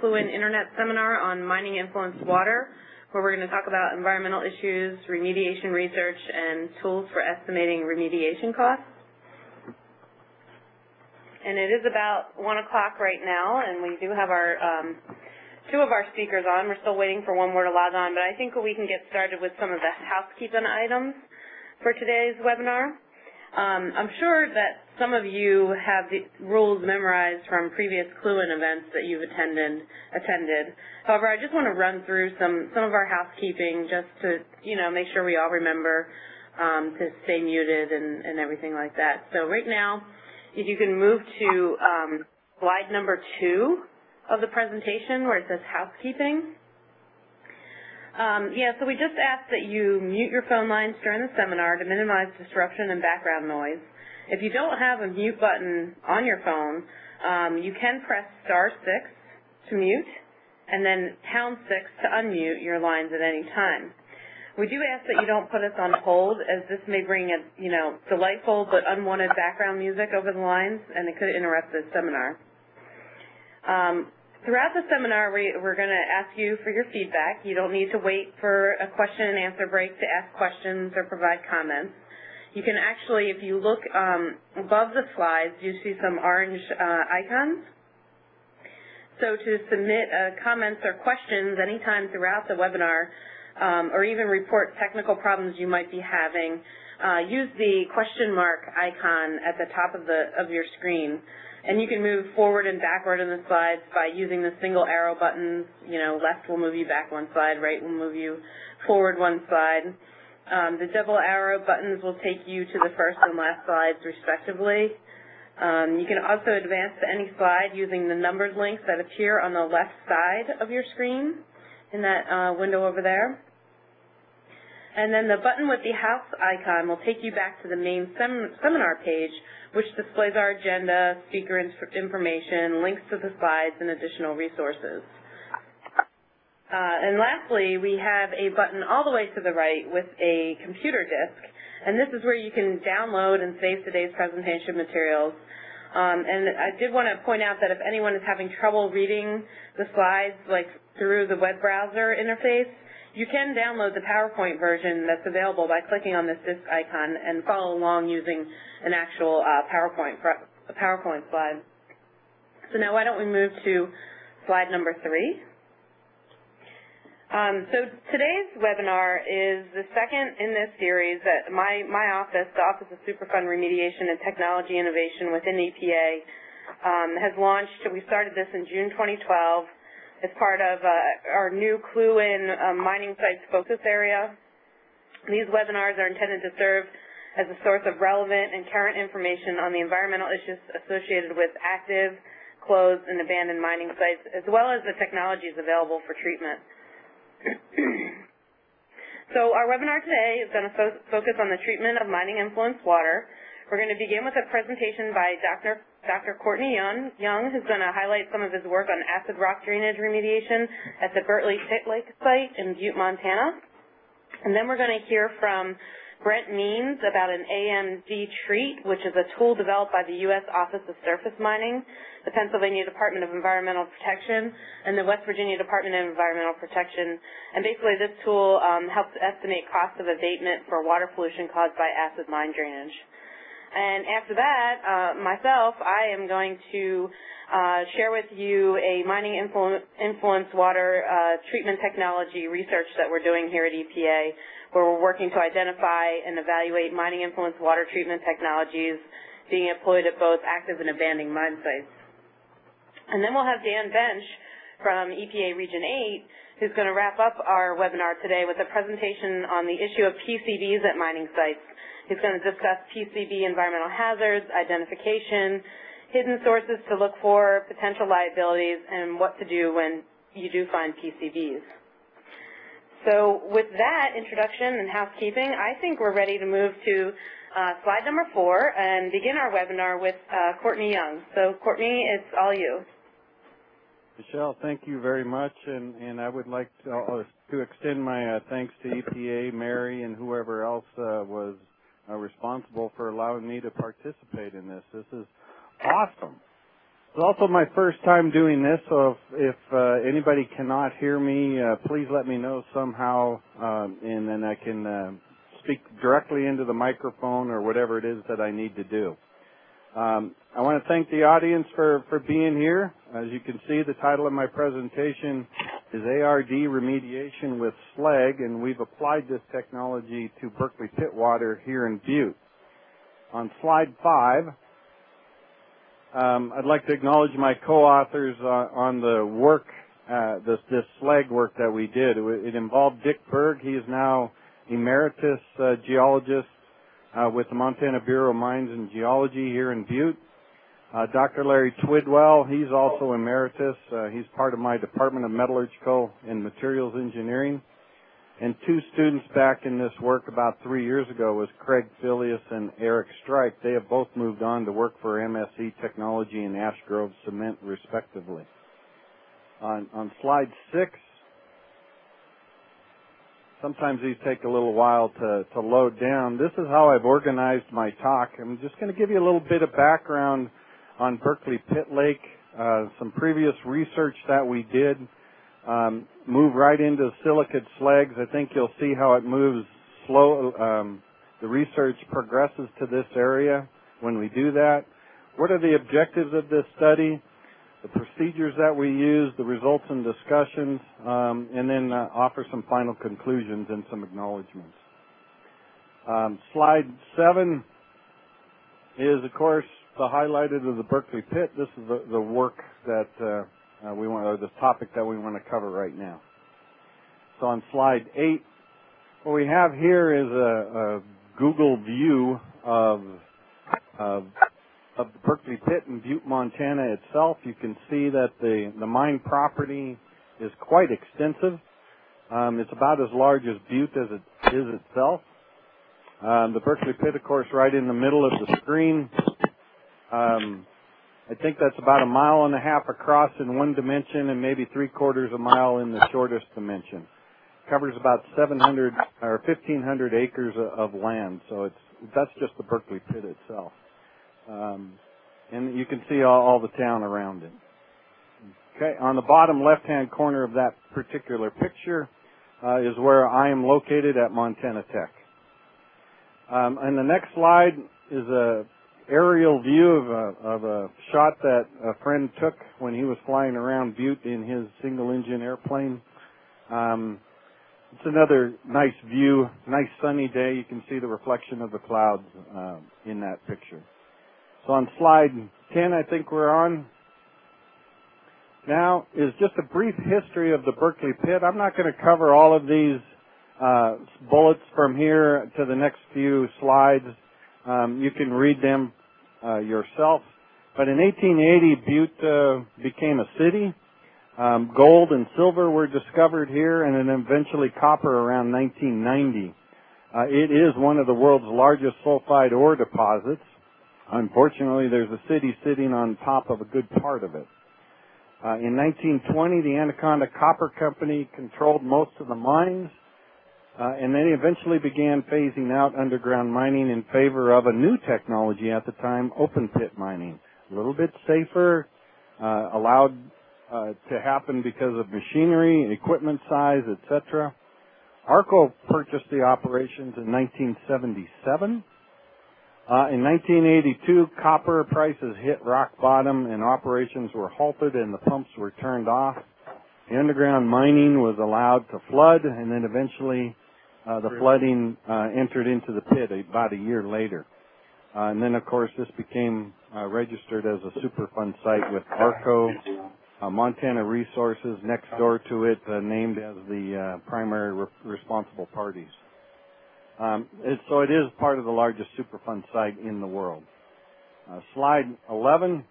CLUEN Internet Seminar on Mining Influenced Water, where we're going to talk about environmental issues, remediation research, and tools for estimating remediation costs. And it is about 1 o'clock right now, and we do have our two of our speakers on. We're still waiting for one more to log on, but I think we can get started with some of the housekeeping items for today's webinar. I'm sure that some of you have the rules memorized from previous CLUEN events that you've attended. However, I just want to run through some of our housekeeping just to, make sure we all remember to stay muted and everything like that. So right now, if you can move to slide number 2 of the presentation where it says housekeeping. So we just ask that you mute your phone lines during the seminar to minimize disruption and background noise. If you don't have a mute button on your phone, you can press *6 to mute and then #6 to unmute your lines at any time. We do ask that you don't put us on hold, as this may bring delightful but unwanted background music over the lines, and it could interrupt the seminar. Throughout the seminar, we're going to ask you for your feedback. You don't need to wait for a question and answer break to ask questions or provide comments. You can actually, if you look above the slides, you see some orange icons. So to submit comments or questions anytime throughout the webinar, or even report technical problems you might be having, use the question mark icon at the top of your screen. And you can move forward and backward in the slides by using the single arrow buttons. Left will move you back 1 slide, right will move you forward 1 slide. The double arrow buttons will take you to the first and last slides, respectively. You can also advance to any slide using the numbered links that appear on the left side of your screen in that window over there. And then the button with the house icon will take you back to the main seminar page, which displays our agenda, speaker information, links to the slides, and additional resources. And lastly, we have a button all the way to the right with a computer disk, and this is where you can download and save today's presentation materials. And I did want to point out that if anyone is having trouble reading the slides, like through the web browser interface, you can download the PowerPoint version that's available by clicking on this disk icon and follow along using an actual PowerPoint slide. So now why don't we move to slide number 3. So today's webinar is the second in this series that my office, the Office of Superfund Remediation and Technology Innovation within EPA, has launched. We started this in June 2012. As part of our new CLUEN mining sites focus area. These webinars are intended to serve as a source of relevant and current information on the environmental issues associated with active, closed, and abandoned mining sites, as well as the technologies available for treatment. So our webinar today is going to focus on the treatment of mining influenced water. We're going to begin with a presentation by Dr. Courtney Young, who's going to highlight some of his work on acid rock drainage remediation at the Bertley Pit Lake site in Butte, Montana. And then we're going to hear from Brent Means about an AMD treat, which is a tool developed by the U.S. Office of Surface Mining, the Pennsylvania Department of Environmental Protection, and the West Virginia Department of Environmental Protection. And basically this tool helps estimate costs of abatement for water pollution caused by acid mine drainage. And after that, I am going to share with you a mining influenced water treatment technology research that we're doing here at EPA, where we're working to identify and evaluate mining influenced water treatment technologies being employed at both active and abandoned mine sites. And then we'll have Dan Bench from EPA Region 8, who's going to wrap up our webinar today with a presentation on the issue of PCBs at mining sites. He's going to discuss PCB environmental hazards, identification, hidden sources to look for, potential liabilities, and what to do when you do find PCBs. So with that introduction and housekeeping, I think we're ready to move to slide number 4 and begin our webinar with Courtney Young. So Courtney, it's all you. Michelle, thank you very much, and I would like to extend my thanks to EPA, Mary, and whoever else was responsible for allowing me to participate in this. This is awesome. It's also my first time doing this, so if anybody cannot hear me, please let me know somehow, and then I can speak directly into the microphone or whatever it is that I need to do. I want to thank the audience for being here. As you can see, the title of my presentation is ARD Remediation with Slag, and we've applied this technology to Berkeley pit water here in Butte. On slide 5, I'd like to acknowledge my co-authors on the work, this slag work that we did. It involved Dick Berg. He is now emeritus geologist with the Montana Bureau of Mines and Geology here in Butte. Dr. Larry Twidwell, he's also emeritus. He's part of my Department of Metallurgical and Materials Engineering. And 2 students back in this work about 3 years ago was Craig Filius and Eric Strike. They have both moved on to work for MSC Technology and Ash Grove Cement, respectively. On slide 6, sometimes these take a little while to load down. This is how I've organized my talk. I'm just going to give you a little bit of background on Berkeley Pit Lake, some previous research that we did. Move right into silicate slags. I think you'll see how it moves slow. The research progresses to this area when we do that. What are the objectives of this study? The procedures that we use, the results and discussions, and then offer some final conclusions and some acknowledgments. Slide 7 is, of course, the highlighted of the Berkeley Pit. This is the work that we want, or the topic that we want to cover right now. So on slide 8, what we have here is a Google view of the Berkeley Pit in Butte, Montana itself. You can see that the mine property is quite extensive. It's about as large as Butte as it is itself. The Berkeley Pit, of course, right in the middle of the screen. I think that's about 1.5 miles across in one dimension and maybe 3/4 mile in the shortest dimension. Covers about 700 or 1,500 acres of land, so that's just the Berkeley Pit itself. And you can see all the town around it. Okay, on the bottom left-hand corner of that particular picture is where I am located at Montana Tech. And the next slide is a aerial view of a shot that a friend took when he was flying around Butte in his single-engine airplane. It's another nice view, nice sunny day. You can see the reflection of the clouds in that picture. So on slide 10, I think we're on. Now is just a brief history of the Berkeley Pit. I'm not going to cover all of these bullets from here to the next few slides. You can read them yourself. But in 1880, Butte became a city. Gold and silver were discovered here, and then eventually copper around 1990. It is one of the world's largest sulfide ore deposits. Unfortunately, there's a city sitting on top of a good part of it. In 1920, the Anaconda Copper Company controlled most of the mines, and then eventually began phasing out underground mining in favor of a new technology at the time, open pit mining. A little bit safer, allowed to happen because of machinery, equipment size, etc. ARCO purchased the operations in 1977. In 1982, copper prices hit rock bottom and operations were halted and the pumps were turned off. The underground mining was allowed to flood, and then eventually the flooding entered into the pit about a year later. And then, of course, this became registered as a Superfund site with ARCO, Montana Resources next door to it, named as the primary responsible parties. So it is part of the largest Superfund site in the world. Slide 11.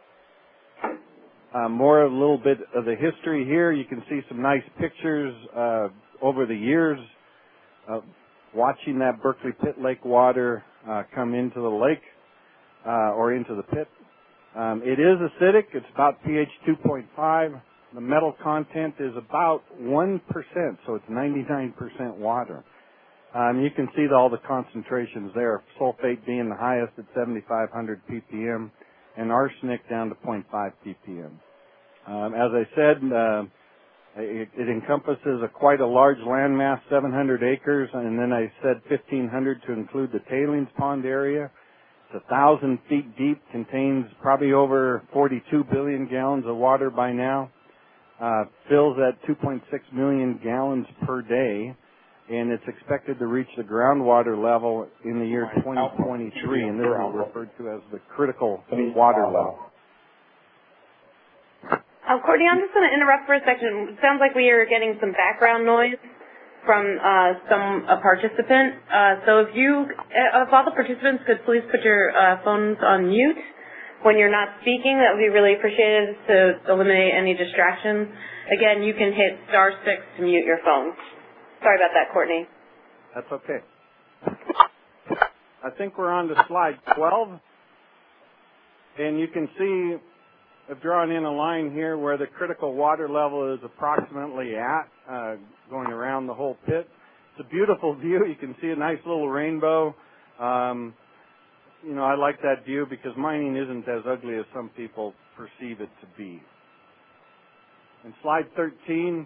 More a little bit of the history here. You can see some nice pictures over the years of watching that Berkeley Pit Lake water come into the lake or into the pit. It is acidic. It's about pH 2.5. The metal content is about 1%, so it's 99% water. You can see all the concentrations there, sulfate being the highest at 7,500 ppm, and arsenic down to 0.5 ppm. As I said, it encompasses quite a large landmass, 700 acres, and then I said 1,500 to include the tailings pond area. It's 1,000 feet deep, contains probably over 42 billion gallons of water by now, fills at 2.6 million gallons per day, and it's expected to reach the groundwater level in the year 2023, and this is referred to as the critical water level. Courtney, I'm just going to interrupt for a second. It sounds like we are getting some background noise from a participant. So if all the participants could please put your phones on mute when you're not speaking, that would be really appreciated to eliminate any distractions. Again, you can hit *6 to mute your phone. Sorry about that, Courtney. That's okay. I think we're on to slide 12. And you can see, I've drawn in a line here where the critical water level is approximately at, going around the whole pit. It's a beautiful view. You can see a nice little rainbow. You know, I like that view because mining isn't as ugly as some people perceive it to be. And slide 13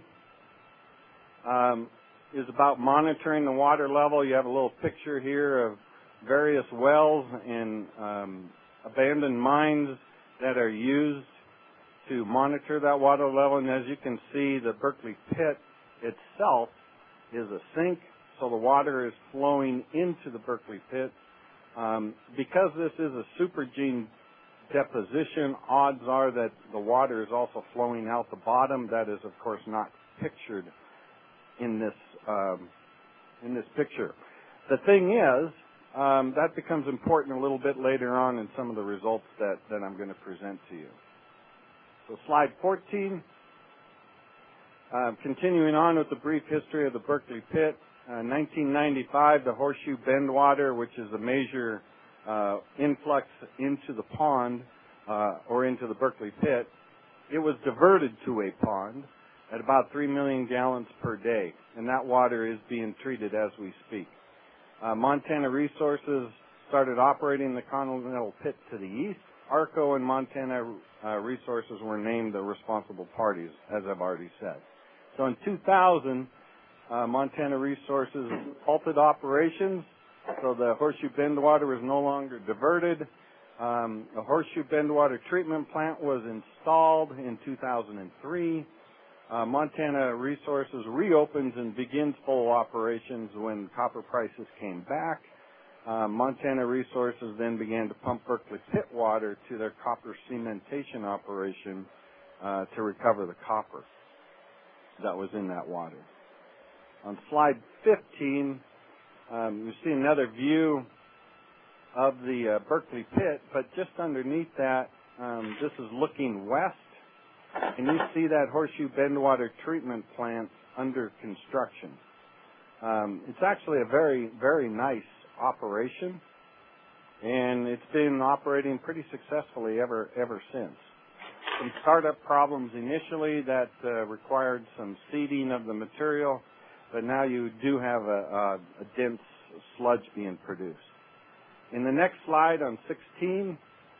is about monitoring the water level. You have a little picture here of various wells and abandoned mines that are used to monitor that water level. And as you can see, the Berkeley pit itself is a sink, so the water is flowing into the Berkeley pit. Because this is a supergene deposition, odds are that the water is also flowing out the bottom. That is, of course, not pictured in this picture. The thing is, that becomes important a little bit later on in some of the results that I'm going to present to you. So slide 14, continuing on with the brief history of the Berkeley pit. 1995, the Horseshoe Bend water, which is a major influx into the pond or into the Berkeley pit, it was diverted to a pond at about 3 million gallons per day, and that water is being treated as we speak. Montana Resources started operating the Continental Pit to the east. ARCO and Montana Resources were named the responsible parties, as I've already said. So in 2000, Montana Resources halted operations, so the Horseshoe Bend water was no longer diverted. The Horseshoe Bend water treatment plant was installed in 2003. Montana Resources reopens and begins full operations when copper prices came back. Montana Resources then began to pump Berkeley pit water to their copper cementation operation to recover the copper that was in that water. On slide 15, you see another view of the Berkeley pit, but just underneath that, this is looking west, and you see that Horseshoe Bend water treatment plant under construction. It's actually a very, very nice operation, and it's been operating pretty successfully ever since. Some startup problems initially that required some seeding of the material, but now you do have a dense sludge being produced. In the next slide on 16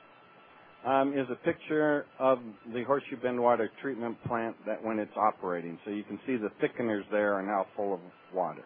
is a picture of the Horseshoe Bend water treatment plant that when it's operating. So you can see the thickeners there are now full of water.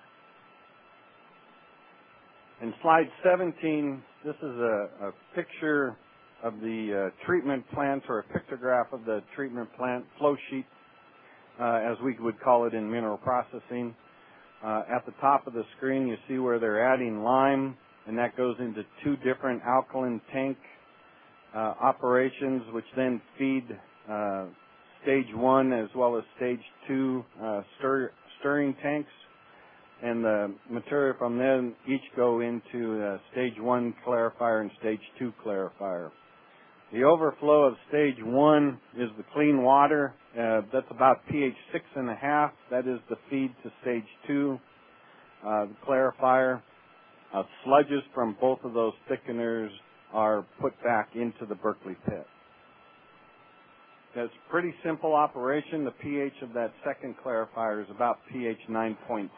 In slide 17, this is a picture of the treatment plant, or a pictograph of the treatment plant flow sheet, as we would call it in mineral processing. At the top of the screen, you see where they're adding lime, and that goes into two different alkaline tank operations, which then feed stage 1 as well as stage 2 stirring tanks. And the material from them each go into stage 1 clarifier and stage 2 clarifier. The overflow of stage 1 is the clean water. That's about pH 6.5. That is the feed to stage 2, the clarifier. Sludges from both of those thickeners are put back into the Berkeley pit. It's a pretty simple operation. The pH of that second clarifier is about pH 9.5.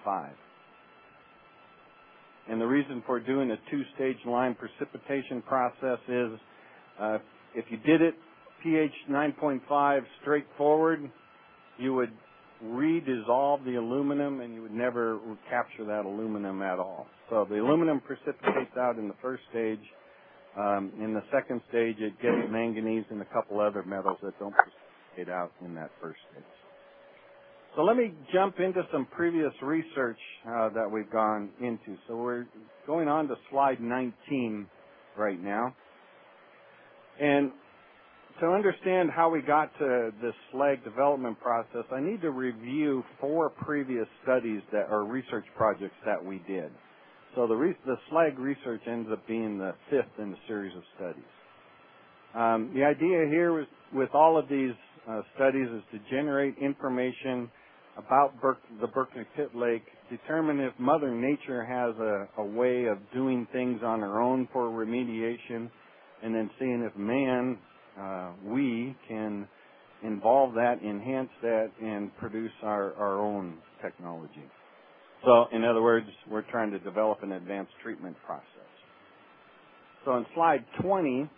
And the reason for doing a two-stage lime precipitation process is if you did it pH 9.5 straightforward, you would redissolve the aluminum and you would never capture that aluminum at all. So the aluminum precipitates out in the first stage. In the second stage, it gets manganese and a couple other metals that don't precipitate out in that first stage. So let me jump into some previous research that we've gone into. So we're going on to slide 19 right now. And to understand how we got to this slag development process, I need to review 4 previous studies that are research projects that we did. So the slag research ends up being the 5th in the series of studies. The idea here was, with all of these studies, is to generate information about the Berkeley Pit Lake, determine if Mother Nature has a way of doing things on her own for remediation, and then seeing if man, we can involve that, enhance that, and produce our own technology. So, in other words, we're trying to develop an advanced treatment process. So on slide 20,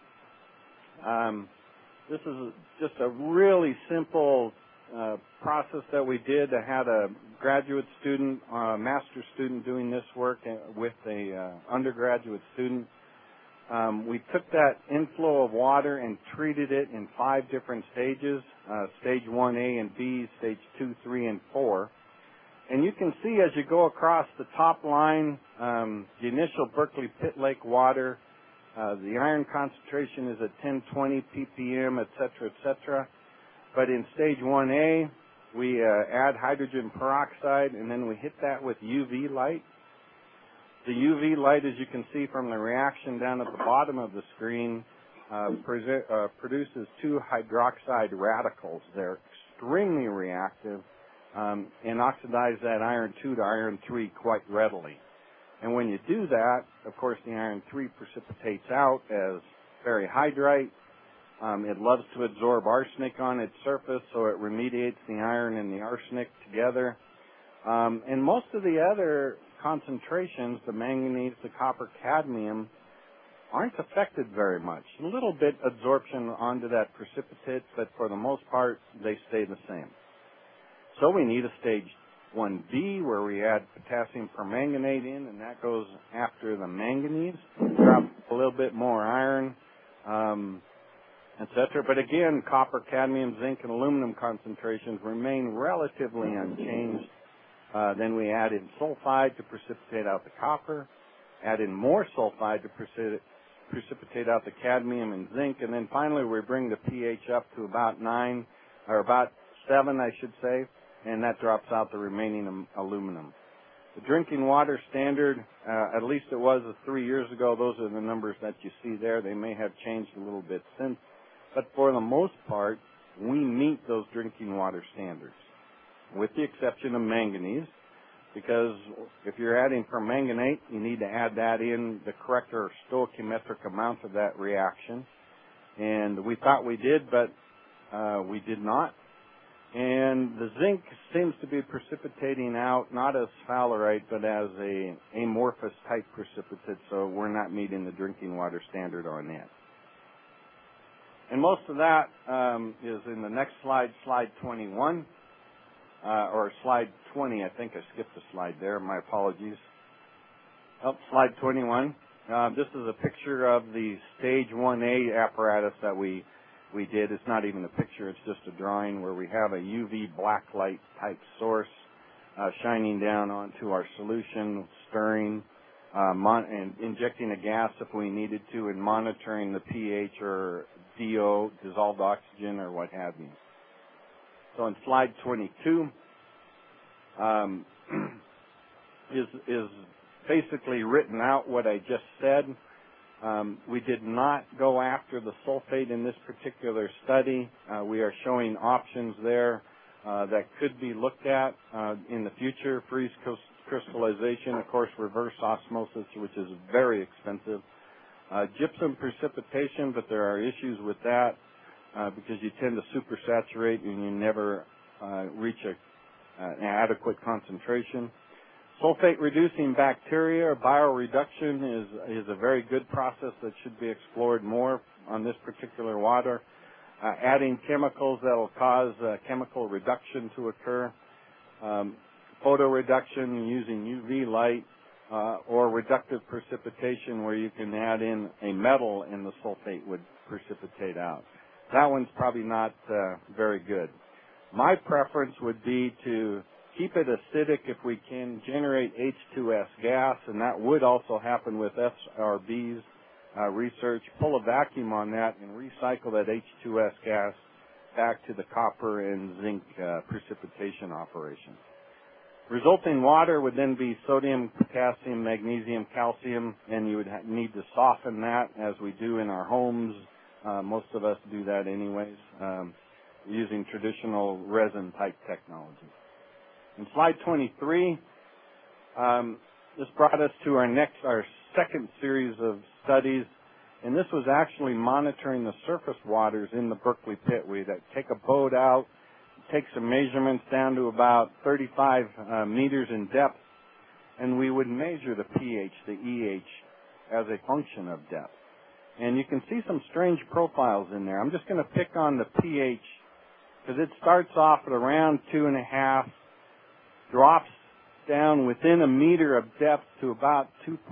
this is just a really simple process that we did. I had a graduate student, a master's student doing this work with a undergraduate student. We took that inflow of water and treated it in 5 different stages, stage 1A and B, stage 2, 3, and 4. And you can see as you go across the top line, the initial Berkeley Pit Lake water, the iron concentration is at 1020 ppm, et cetera, But in stage 1A, we add hydrogen peroxide, and then we hit that with UV light. The UV light, as you can see from the reaction down at the bottom of the screen, produces 2 hydroxide radicals. They're extremely reactive and oxidize that iron 2 to iron 3 quite readily. And when you do that, of course, the iron 3 precipitates out as ferrihydrite. It loves to absorb arsenic on its surface, so it remediates the iron and the arsenic together. And most of the other concentrations, the manganese, the copper, cadmium, aren't affected very much. A little bit absorption onto that precipitate, but for the most part, they stay the same. So we need a stage 1B where we add potassium permanganate in, and that goes after the manganese. Drop a little bit more iron, etc. But again, copper, cadmium, zinc, and aluminum concentrations remain relatively unchanged. Then we add in sulfide to precipitate out the copper, add in more sulfide to precipitate out the cadmium and zinc, and then finally we bring the pH up to about 9, or about 7, I should say, and that drops out the remaining aluminum. The drinking water standard, at least it was 3 years ago, those are the numbers that you see there. They may have changed a little bit since, but for the most part, we meet those drinking water standards, with the exception of manganese, because if you're adding permanganate, you need to add that in the correct or stoichiometric amount of that reaction. And we thought we did, but we did not. And the zinc seems to be precipitating out not as sphalerite, but as a amorphous type precipitate, so we're not meeting the drinking water standard on that. And most of that is in the next slide, slide 21. Or slide 20, I think I skipped a slide there. My apologies. Oh, slide 21. This is a picture of the stage 1A apparatus that we did. It's not even a picture, it's just a drawing where we have a UV black light type source shining down onto our solution, stirring, and injecting a gas if we needed to, and monitoring the pH or DO, dissolved oxygen, or what have you. So in slide 22 is basically written out what I just said. We did not go after the sulfate in this particular study. We are showing options there that could be looked at in the future. Freeze crystallization, of course, reverse osmosis, which is very expensive. Gypsum precipitation, but there are issues with that. Because you tend to supersaturate and you never reach an adequate concentration. Sulfate-reducing bacteria, bioreduction, is a very good process that should be explored more on this particular water, adding chemicals that will cause chemical reduction to occur, photo reduction using UV light, or reductive precipitation where you can add in a metal and the sulfate would precipitate out. That one's probably not very good. My preference would be to keep it acidic if we can, generate H2S gas, and that would also happen with SRB's research. Pull a vacuum on that and recycle that H2S gas back to the copper and zinc precipitation operation. Resulting water would then be sodium, potassium, magnesium, calcium, and you would need to soften that as we do in our homes. Most of us do that anyways, using traditional resin-type technology. In slide 23, this brought us to our second series of studies, and this was actually monitoring the surface waters in the Berkeley Pit. We'd take a boat out, take some measurements down to about 35 meters in depth, and we would measure the pH, the EH, as a function of depth. And you can see some strange profiles in there. I'm just going to pick on the pH because it starts off at around 2.5, drops down within a meter of depth to about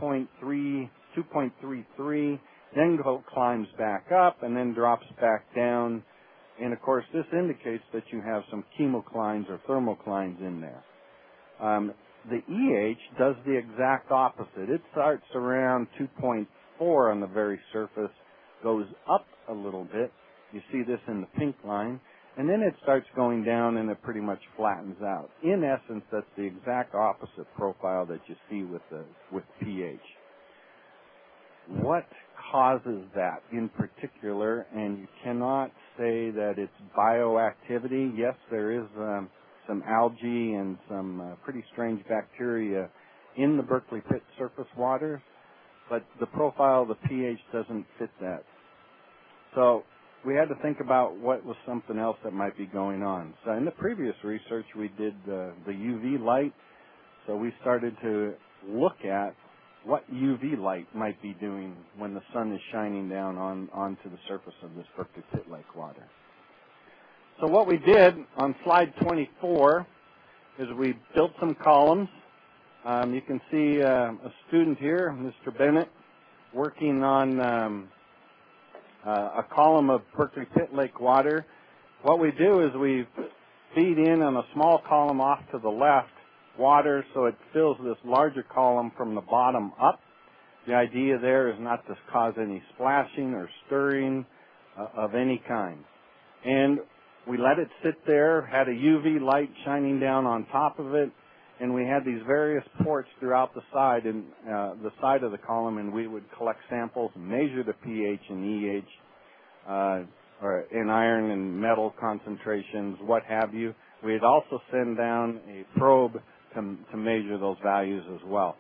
2.33, then climbs back up and then drops back down. And of course, this indicates that you have some chemoclines or thermoclines in there. The EH does the exact opposite. It starts around 2.4 on the very surface, goes up a little bit. You see this in the pink line. And then it starts going down and it pretty much flattens out. In essence, that's the exact opposite profile that you see with pH. What causes that in particular? And you cannot say that it's bioactivity. Yes, there is some algae and some pretty strange bacteria in the Berkeley Pit surface waters, but the profile of the pH doesn't fit that. So we had to think about what was something else that might be going on. So in the previous research, we did the UV light. So we started to look at what UV light might be doing when the sun is shining down onto the surface of this Berkeley Pit Lake water. So what we did on slide 24 is we built some columns. You can see a student here, Mr. Bennett, working on a column of Berkeley Pit Lake water. What we do is we feed in on a small column off to the left water so it fills this larger column from the bottom up. The idea there is not to cause any splashing or stirring of any kind. And we let it sit there, had a UV light shining down on top of it, and we had these various ports throughout the side and the side of the column, and we would collect samples and measure the pH and EH or in iron and metal concentrations, what have you. We'd also send down a probe to measure those values as well.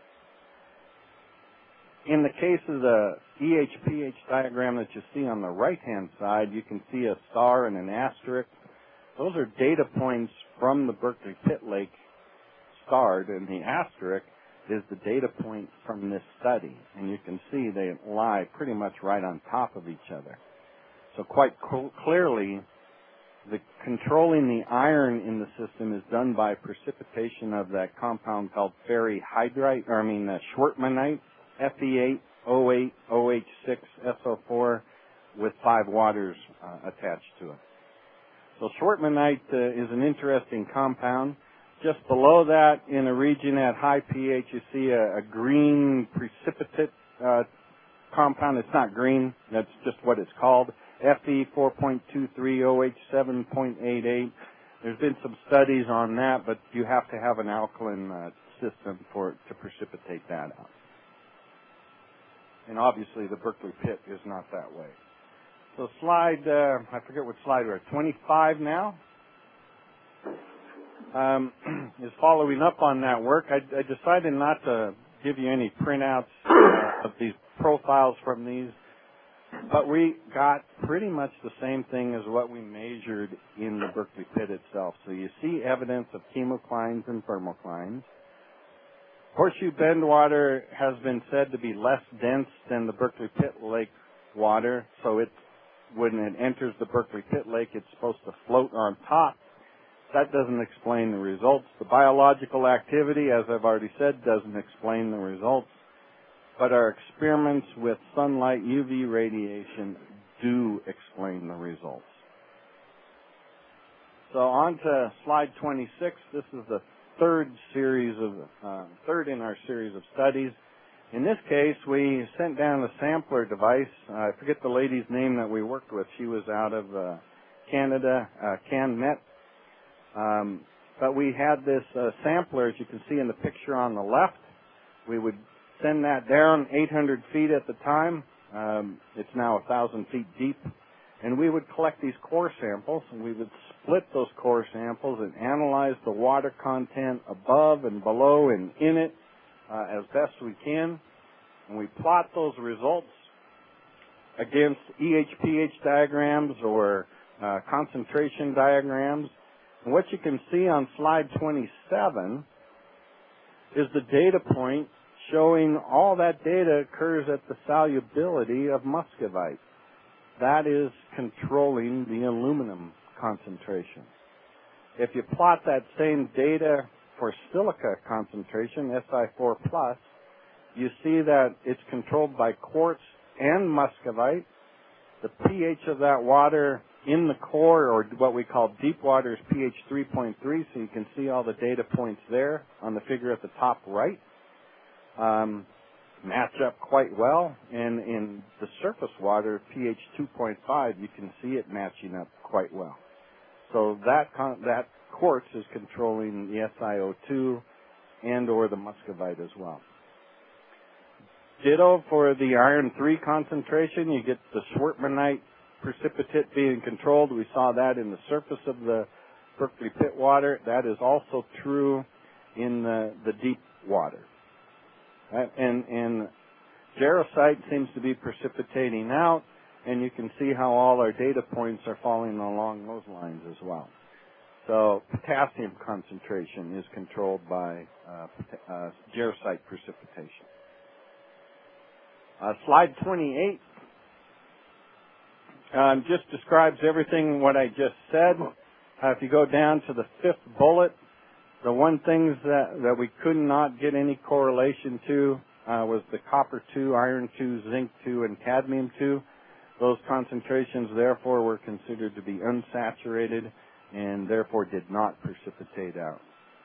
In the case of the EH-pH diagram that you see on the right-hand side, you can see a star and an asterisk. Those are data points from the Berkeley Pit Lake starred, and the asterisk is the data point from this study. And you can see they lie pretty much right on top of each other. So quite clearly, the controlling the iron in the system is done by precipitation of that compound called ferrihydrite, Schwartmanite, Fe8O8 OH6 SO4 with 5 waters attached to it. So Schwartmanite is an interesting compound. Just below that, in a region at high pH, you see a green precipitate compound. It's not green. That's just what it's called. Fe4.23OH7.88. There's been some studies on that, but you have to have an alkaline system to precipitate that out. And obviously, the Berkeley Pit is not that way. So slide, I forget what slide we're at, 25 now. Is following up on that work. I decided not to give you any printouts of these profiles from these, but we got pretty much the same thing as what we measured in the Berkeley Pit itself. So you see evidence of chemoclines and thermoclines. Horseshoe Bend water has been said to be less dense than the Berkeley Pit Lake water, so when it enters the Berkeley Pit Lake, it's supposed to float on top. That doesn't explain the results. The biological activity, as I've already said, doesn't explain the results. But our experiments with sunlight UV radiation do explain the results. So on to slide 26. This is the third in our series of studies. In this case, we sent down a sampler device. I forget the lady's name that we worked with. She was out of Canada, CanMet. But we had this sampler, as you can see in the picture on the left. We would send that down 800 feet at the time. It's now 1,000 feet deep. And we would collect these core samples, and we would split those core samples and analyze the water content above and below and in it as best we can. And we plot those results against EH-pH diagrams or concentration diagrams. And what you can see on slide 27 is the data point showing all that data occurs at the solubility of muscovite. That is controlling the aluminum concentration. If you plot that same data for silica concentration, Si4+, you see that it's controlled by quartz and muscovite. The pH of that water in the core, or what we call deep water, is pH 3.3, so you can see all the data points there on the figure at the top right. Match up quite well, and in the surface water, pH 2.5, you can see it matching up quite well. So that quartz is controlling the SiO2 and or the muscovite as well. Ditto for the iron 3 concentration, you get the Schwertmanite precipitate being controlled. We saw that in the surface of the Berkeley Pit water. That is also true in the deep water. And jarosite seems to be precipitating out, and you can see how all our data points are falling along those lines as well. So potassium concentration is controlled by jarosite precipitation. Slide 28 just describes everything what I just said. If you go down to the fifth bullet, the one thing that we could not get any correlation to was the copper 2, iron 2, zinc 2, and cadmium 2. Those concentrations, therefore, were considered to be unsaturated and therefore did not precipitate out.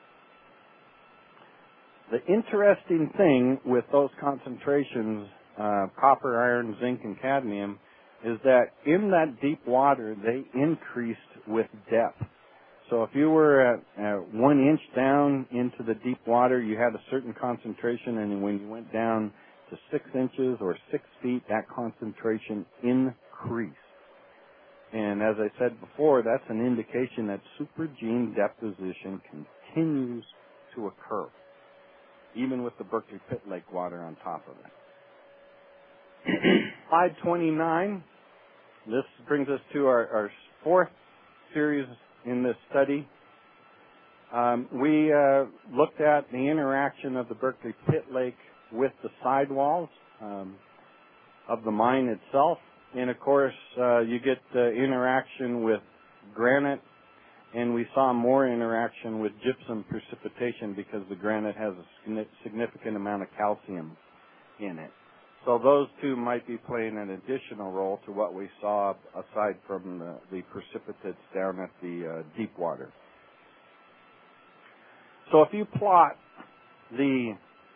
The interesting thing with those concentrations, copper, iron, zinc, and cadmium, is that in that deep water, they increased with depth. So if you were at 1 inch down into the deep water, you had a certain concentration, and when you went down to 6 inches or 6 feet, that concentration increased. And as I said before, that's an indication that supergene deposition continues to occur, even with the Berkeley Pit Lake water on top of it. Slide 29. This brings us to our fourth series in this study. We looked at the interaction of the Berkeley Pit Lake with the sidewalls of the mine itself. And, of course, you get interaction with granite, and we saw more interaction with gypsum precipitation because the granite has a significant amount of calcium in it. So those two might be playing an additional role to what we saw aside from the precipitates down at the deep water. So if you plot the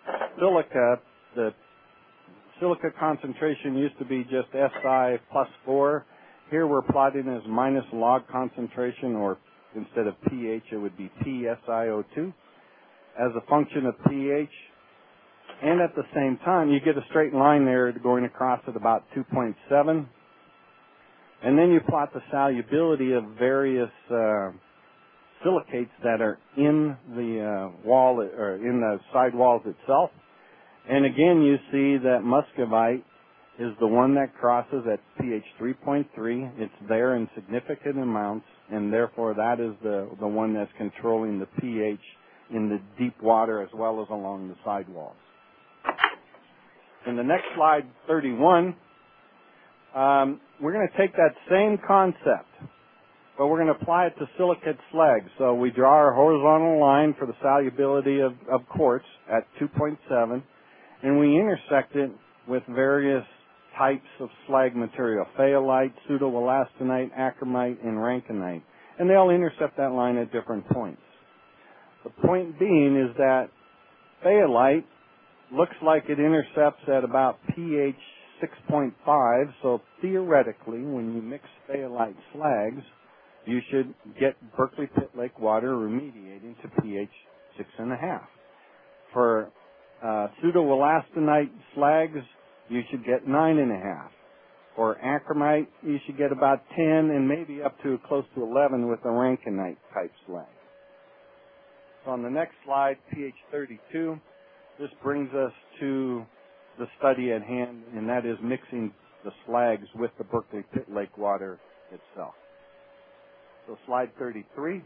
silica concentration used to be just Si plus 4. Here we're plotting as minus log concentration, or instead of pH, it would be PSiO2 as a function of pH. And at the same time, you get a straight line there going across at about 2.7. And then you plot the solubility of various silicates that are in the wall or in the sidewalls itself. And again, you see that muscovite is the one that crosses at pH 3.3. It's there in significant amounts, and therefore that is the one that's controlling the pH in the deep water as well as along the sidewalls. In the next slide, 31, We're going to take that same concept, but we're going to apply it to silicate slag. So we draw our horizontal line for the solubility of quartz at 2.7, and we intersect it with various types of slag material: phayolite, pseudo-elastonite, acromite, and rankinite. And they all intercept that line at different points. The point being is that phayolite looks like it intercepts at about pH 6.5, so theoretically, when you mix phayolite slags, you should get Berkeley Pit Lake water remediating to pH 6.5. For pseudo-elastonite slags, you should get 9.5. For acromite, you should get about 10 and maybe up to close to 11 with the rankinite type slag. So on the next slide, pH 32, this brings us to the study at hand, and that is mixing the slags with the Berkeley Pit Lake water itself. So slide 33.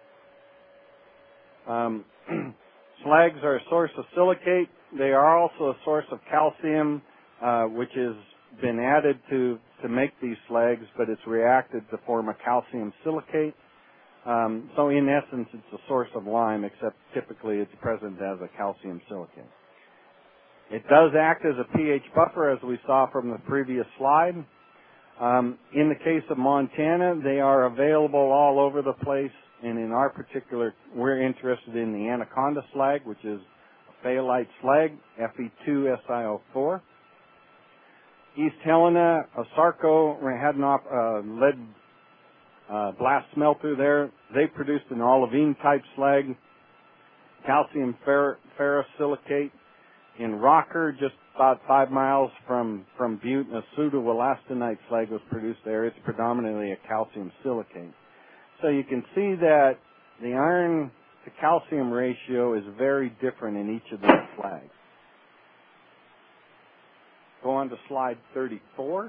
Slags are a source of silicate. They are also a source of calcium, which has been added to make these slags, but it's reacted to form a calcium silicate. So in essence, it's a source of lime, except typically it's present as a calcium silicate. It does act as a pH buffer, as we saw from the previous slide. In the case of Montana, they are available all over the place, and in our particular, we're interested in the Anaconda slag, which is a phayolite slag, Fe2SiO4. East Helena, Sarco had a lead blast smelter there. They produced an olivine type slag, calcium ferrosilicate. In Rocker, just about 5 miles from Butte, a pseudo-elastonite slag was produced there. It's predominantly a calcium silicate. So you can see that the iron to calcium ratio is very different in each of these slags. Go on to slide 34.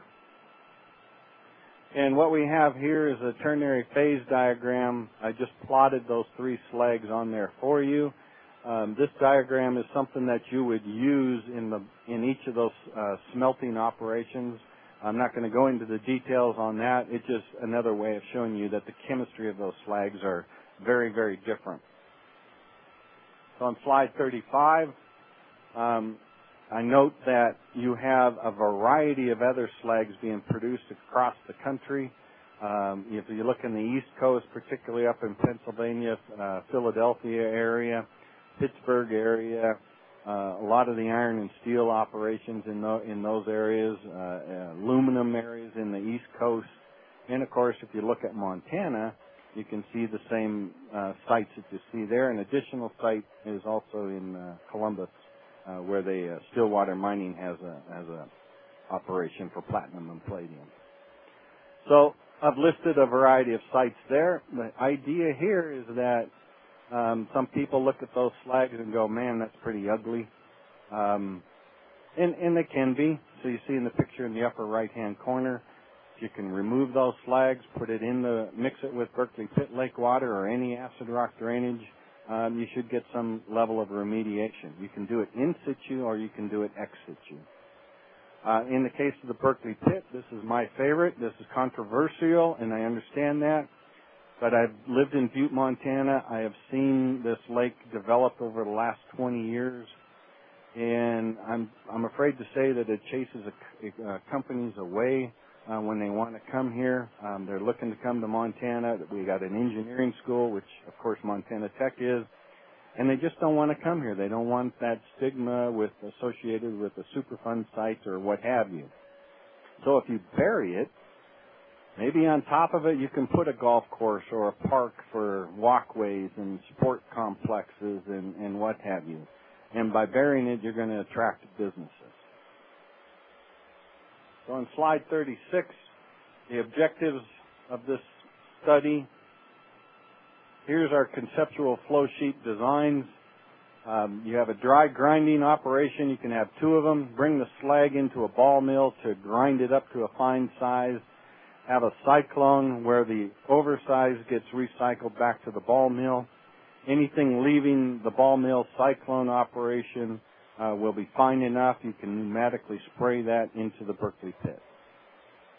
And what we have here is a ternary phase diagram. I just plotted those 3 slags on there for you. This diagram is something that you would use in each of those smelting operations. I'm not going to go into the details on that. It's just another way of showing you that the chemistry of those slags are very, very different. So on slide 35, I note that you have a variety of other slags being produced across the country. If you look in the East Coast, particularly up in Pennsylvania, Philadelphia area, Pittsburgh area, a lot of the iron and steel operations in those areas, aluminum areas in the East Coast, and of course, if you look at Montana, you can see the same sites that you see there. An additional site is also in Columbus, where the Stillwater Mining has a operation for platinum and palladium. So I've listed a variety of sites there. The idea here is that some people look at those slags and go, man, that's pretty ugly. And they can be. So you see in the picture in the upper right-hand corner, you can remove those slags, mix it with Berkeley Pit Lake water or any acid rock drainage. You should get some level of remediation. You can do it in situ or you can do it ex situ. In the case of the Berkeley Pit, this is my favorite. This is controversial, and I understand that. But I've lived in Butte, Montana. I have seen this lake develop over the last 20 years, and I'm afraid to say that it chases companies away when they want to come here. They're looking to come to Montana. We got an engineering school, which of course Montana Tech is, and they just don't want to come here. They don't want that stigma associated with the Superfund sites or what have you. So if you bury it, maybe on top of it you can put a golf course or a park for walkways and sport complexes and what have you. And by burying it, you're going to attract businesses. So on slide 36, the objectives of this study. Here's our conceptual flow sheet designs. You have a dry grinding operation. You can have 2 of them. Bring the slag into a ball mill to grind it up to a fine size. Have a cyclone where the oversize gets recycled back to the ball mill. Anything leaving the ball mill cyclone operation will be fine enough. You can pneumatically spray that into the Berkeley Pit.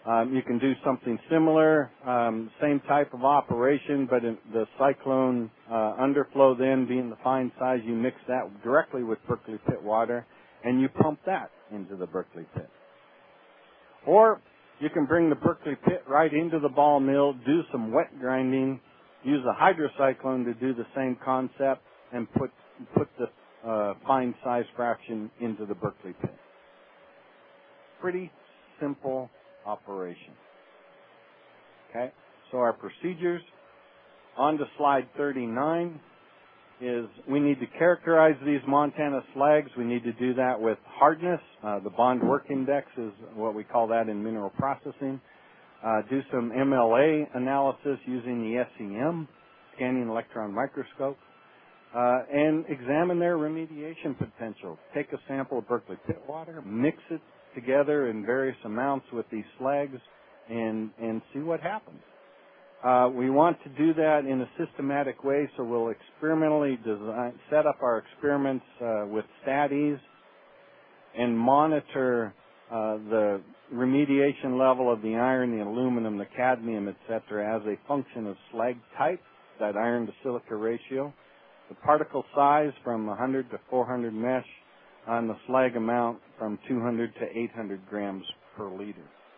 You can do something similar, same type of operation, but in the cyclone underflow then being the fine size, you mix that directly with Berkeley Pit water, and you pump that into the Berkeley Pit. Or you can bring the Berkeley Pit right into the ball mill, do some wet grinding, use a hydrocyclone to do the same concept, and put the fine size fraction into the Berkeley Pit. Pretty simple operation. Okay, so our procedures. On to slide 39 is we need to characterize these Montana slags. We need to do that with hardness. The bond work index is what we call that in mineral processing. Do some MLA analysis using the SEM, scanning electron microscope, and examine their remediation potential. Take a sample of Berkeley Pit water, mix it together in various amounts with these slags, and see what happens. We want to do that in a systematic way, so we'll experimentally set up our experiments with StatEase and monitor the remediation level of the iron, the aluminum, the cadmium, etc., as a function of slag type, that iron to silica ratio, the particle size from 100 to 400 mesh, on the slag amount from 200 to 800 grams per liter.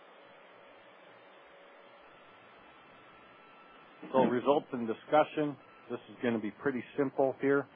So results and discussion. This is going to be pretty simple here.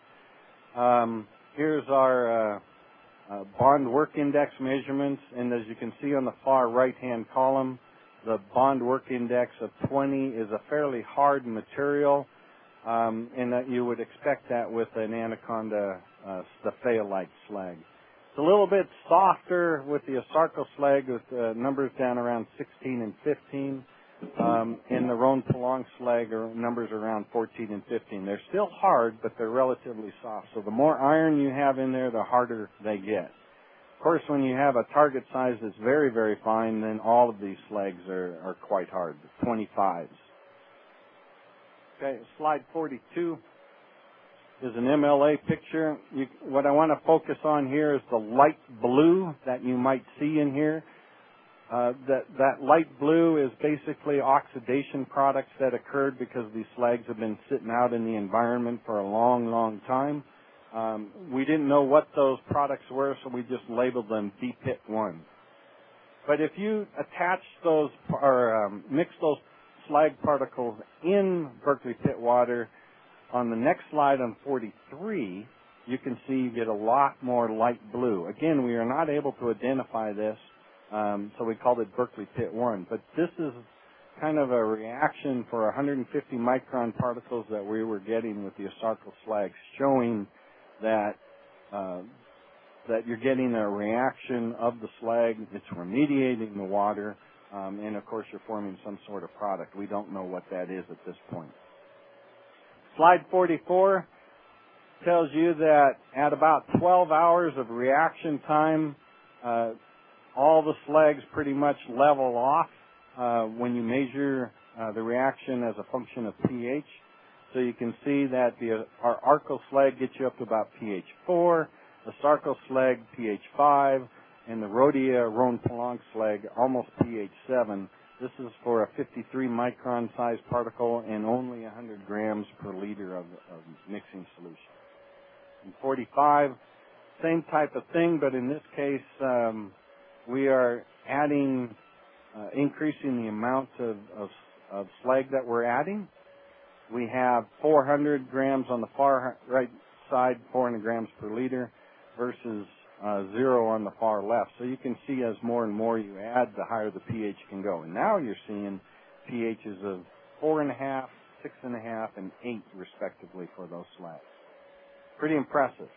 Here's our bond work index measurements, and as you can see on the far right-hand column, the bond work index of 20 is a fairly hard material, and that you would expect that with an Anaconda staphyolite slag. It's a little bit softer with the Asarco slag, with numbers down around 16 and 15. In the Roan Pelong slag are numbers around 14 and 15. They're still hard, but they're relatively soft. So the more iron you have in there, the harder they get. Of course, when you have a target size that's very, very fine, then all of these slags are quite hard, 25s. Okay, slide 42 is an MLA picture. What I want to focus on here is the light blue that you might see in here. That light blue is basically oxidation products that occurred because these slags have been sitting out in the environment for a long, long time. We didn't know what those products were, so we just labeled them B-Pit 1. But if you attach those or mix those slag particles in Berkeley Pit water, on the next slide on 43, you can see you get a lot more light blue. Again, we are not able to identify this, so we called it Berkeley Pit 1. But this is kind of a reaction for 150 micron particles that we were getting with the Asarco slags, showing that that you're getting a reaction of the slag. It's remediating the water, and of course you're forming some sort of product. We don't know what that is at this point. Slide 44 tells you that at about 12 hours of reaction time, all the slags pretty much level off when you measure the reaction as a function of pH. So you can see that our Arco slag gets you up to about pH 4, the Asarco slag pH 5, and the Rhodia Roan Pelong slag almost pH 7. This is for a 53 micron size particle and only 100 grams per liter of mixing solution. In 45, same type of thing, but in this case, we are adding, increasing the amount of slag that we're adding. We have 400 grams on the far right side, 400 grams per liter, versus 0 on the far left. So you can see as more and more you add, the higher the pH can go. And now you're seeing pHs of 4.5, 6.5, and 8 respectively for those slags. Pretty impressive.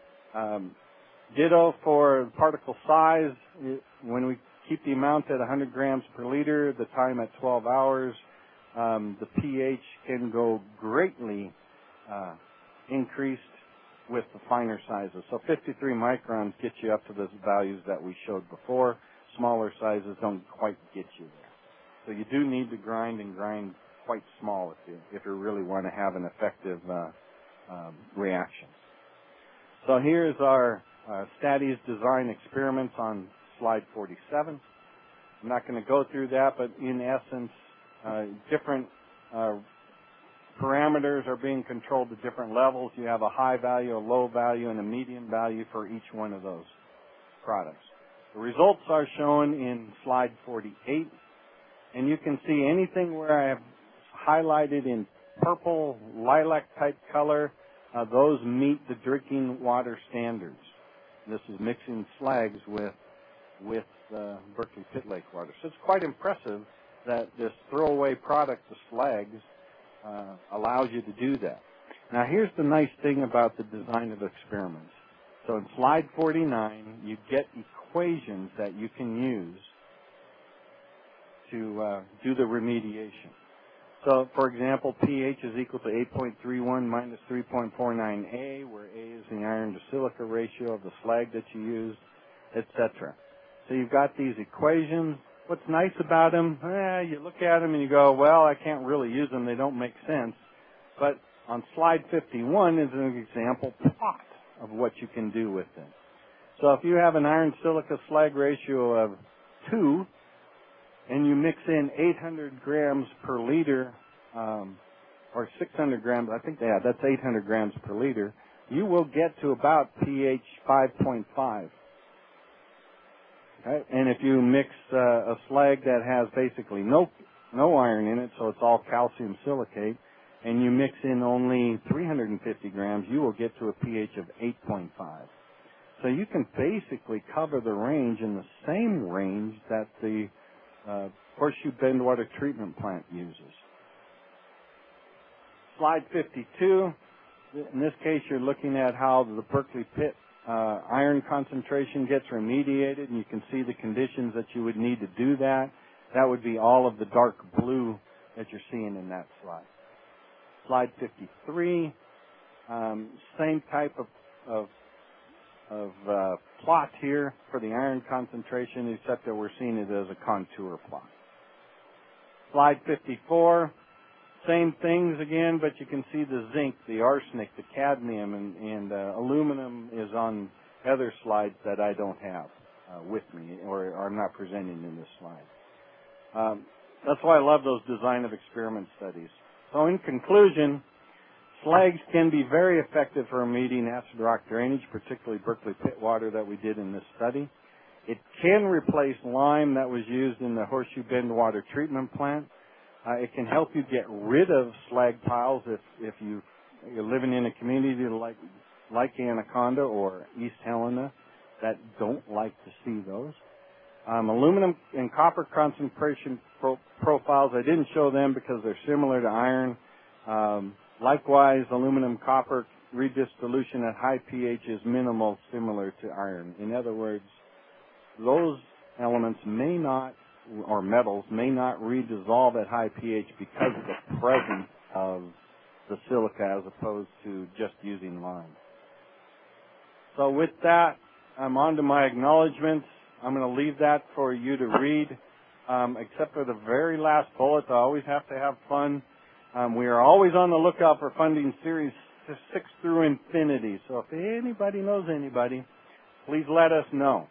Ditto for particle size. When we keep the amount at 100 grams per liter, the time at 12 hours, the pH can go greatly increased with the finer sizes. So 53 microns get you up to those values that we showed before. Smaller sizes don't quite get you there. So you do need to grind and grind quite small if you really want to have an effective reaction. So here's our StatEase design experiments on slide 47. I'm not going to go through that, but in essence, different parameters are being controlled at different levels. You have a high value, a low value, and a medium value for each one of those products. The results are shown in slide 48, and you can see anything where I have highlighted in purple, lilac-type color, those meet the drinking water standards. This is mixing slags with Berkeley Pit Lake water. So it's quite impressive that this throwaway product, the slags, allows you to do that. Now here's the nice thing about the design of experiments. So in slide 49, you get equations that you can use to do the remediation. So, for example, pH is equal to 8.31 minus 3.49A, where A is the iron to silica ratio of the slag that you used, etc. So you've got these equations. What's nice about them, you look at them and you go, well, I can't really use them. They don't make sense. But on slide 51 is an example plot of what you can do with them. So if you have an iron silica slag ratio of 2, and you mix in 800 grams per liter, or 600 grams, I think, that's 800 grams per liter, you will get to about pH 5.5. Okay? And if you mix a slag that has basically no iron in it, so it's all calcium silicate, and you mix in only 350 grams, you will get to a pH of 8.5. So you can basically cover the range in the same range that the Horseshoe Bend water treatment plant uses. Slide 52. In this case, you're looking at how the Berkeley Pit iron concentration gets remediated, and you can see the conditions that you would need to do that. That would be all of the dark blue that you're seeing in that slide. Slide 53. Same type of plot here for the iron concentration, except that we're seeing it as a contour plot. Slide 54, same things again, but you can see the zinc, the arsenic, the cadmium, and aluminum is on other slides that I don't have with me, or I'm not presenting in this slide. That's why I love those design of experiment studies. So in conclusion, slags can be very effective for remediating acid rock drainage, particularly Berkeley Pit water that we did in this study. It can replace lime that was used in the Horseshoe Bend water treatment plant. It can help you get rid of slag piles if you're living in a community like Anaconda or East Helena that don't like to see those. Aluminum and copper concentration profiles, I didn't show them because they're similar to iron. Likewise, aluminum-copper redissolution at high pH is minimal, similar to iron. In other words, those elements may not, or metals, may not redissolve at high pH because of the presence of the silica as opposed to just using lime. So with that, I'm on to my acknowledgments. I'm going to leave that for you to read, except for the very last bullet. I always have to have fun. We are always on the lookout for funding Series 6 through infinity. So if anybody knows anybody, please let us know.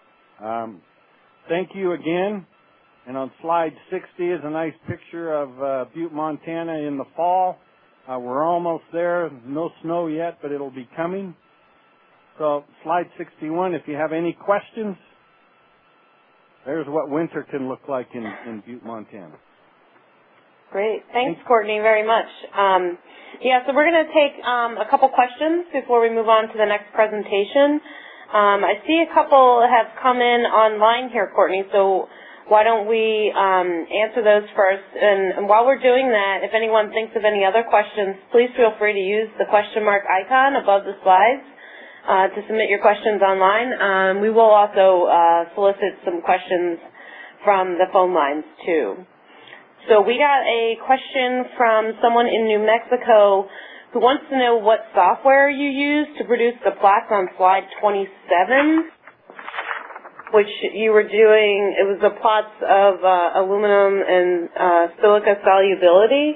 Thank you again. And on slide 60 is a nice picture of Butte, Montana in the fall. We're almost there. No snow yet, but it'll be coming. So slide 61, if you have any questions, there's what winter can look like in Butte, Montana. Great. Thanks, Courtney, very much. So we're going to take a couple questions before we move on to the next presentation. I see a couple have come in online here, Courtney, so why don't we answer those first. And while we're doing that, if anyone thinks of any other questions, please feel free to use the question mark icon above the slides to submit your questions online. We will also solicit some questions from the phone lines, too. So we got a question from someone in New Mexico who wants to know what software you use to produce the plots on slide 27, which you were doing. It was the plots of aluminum and silica solubility.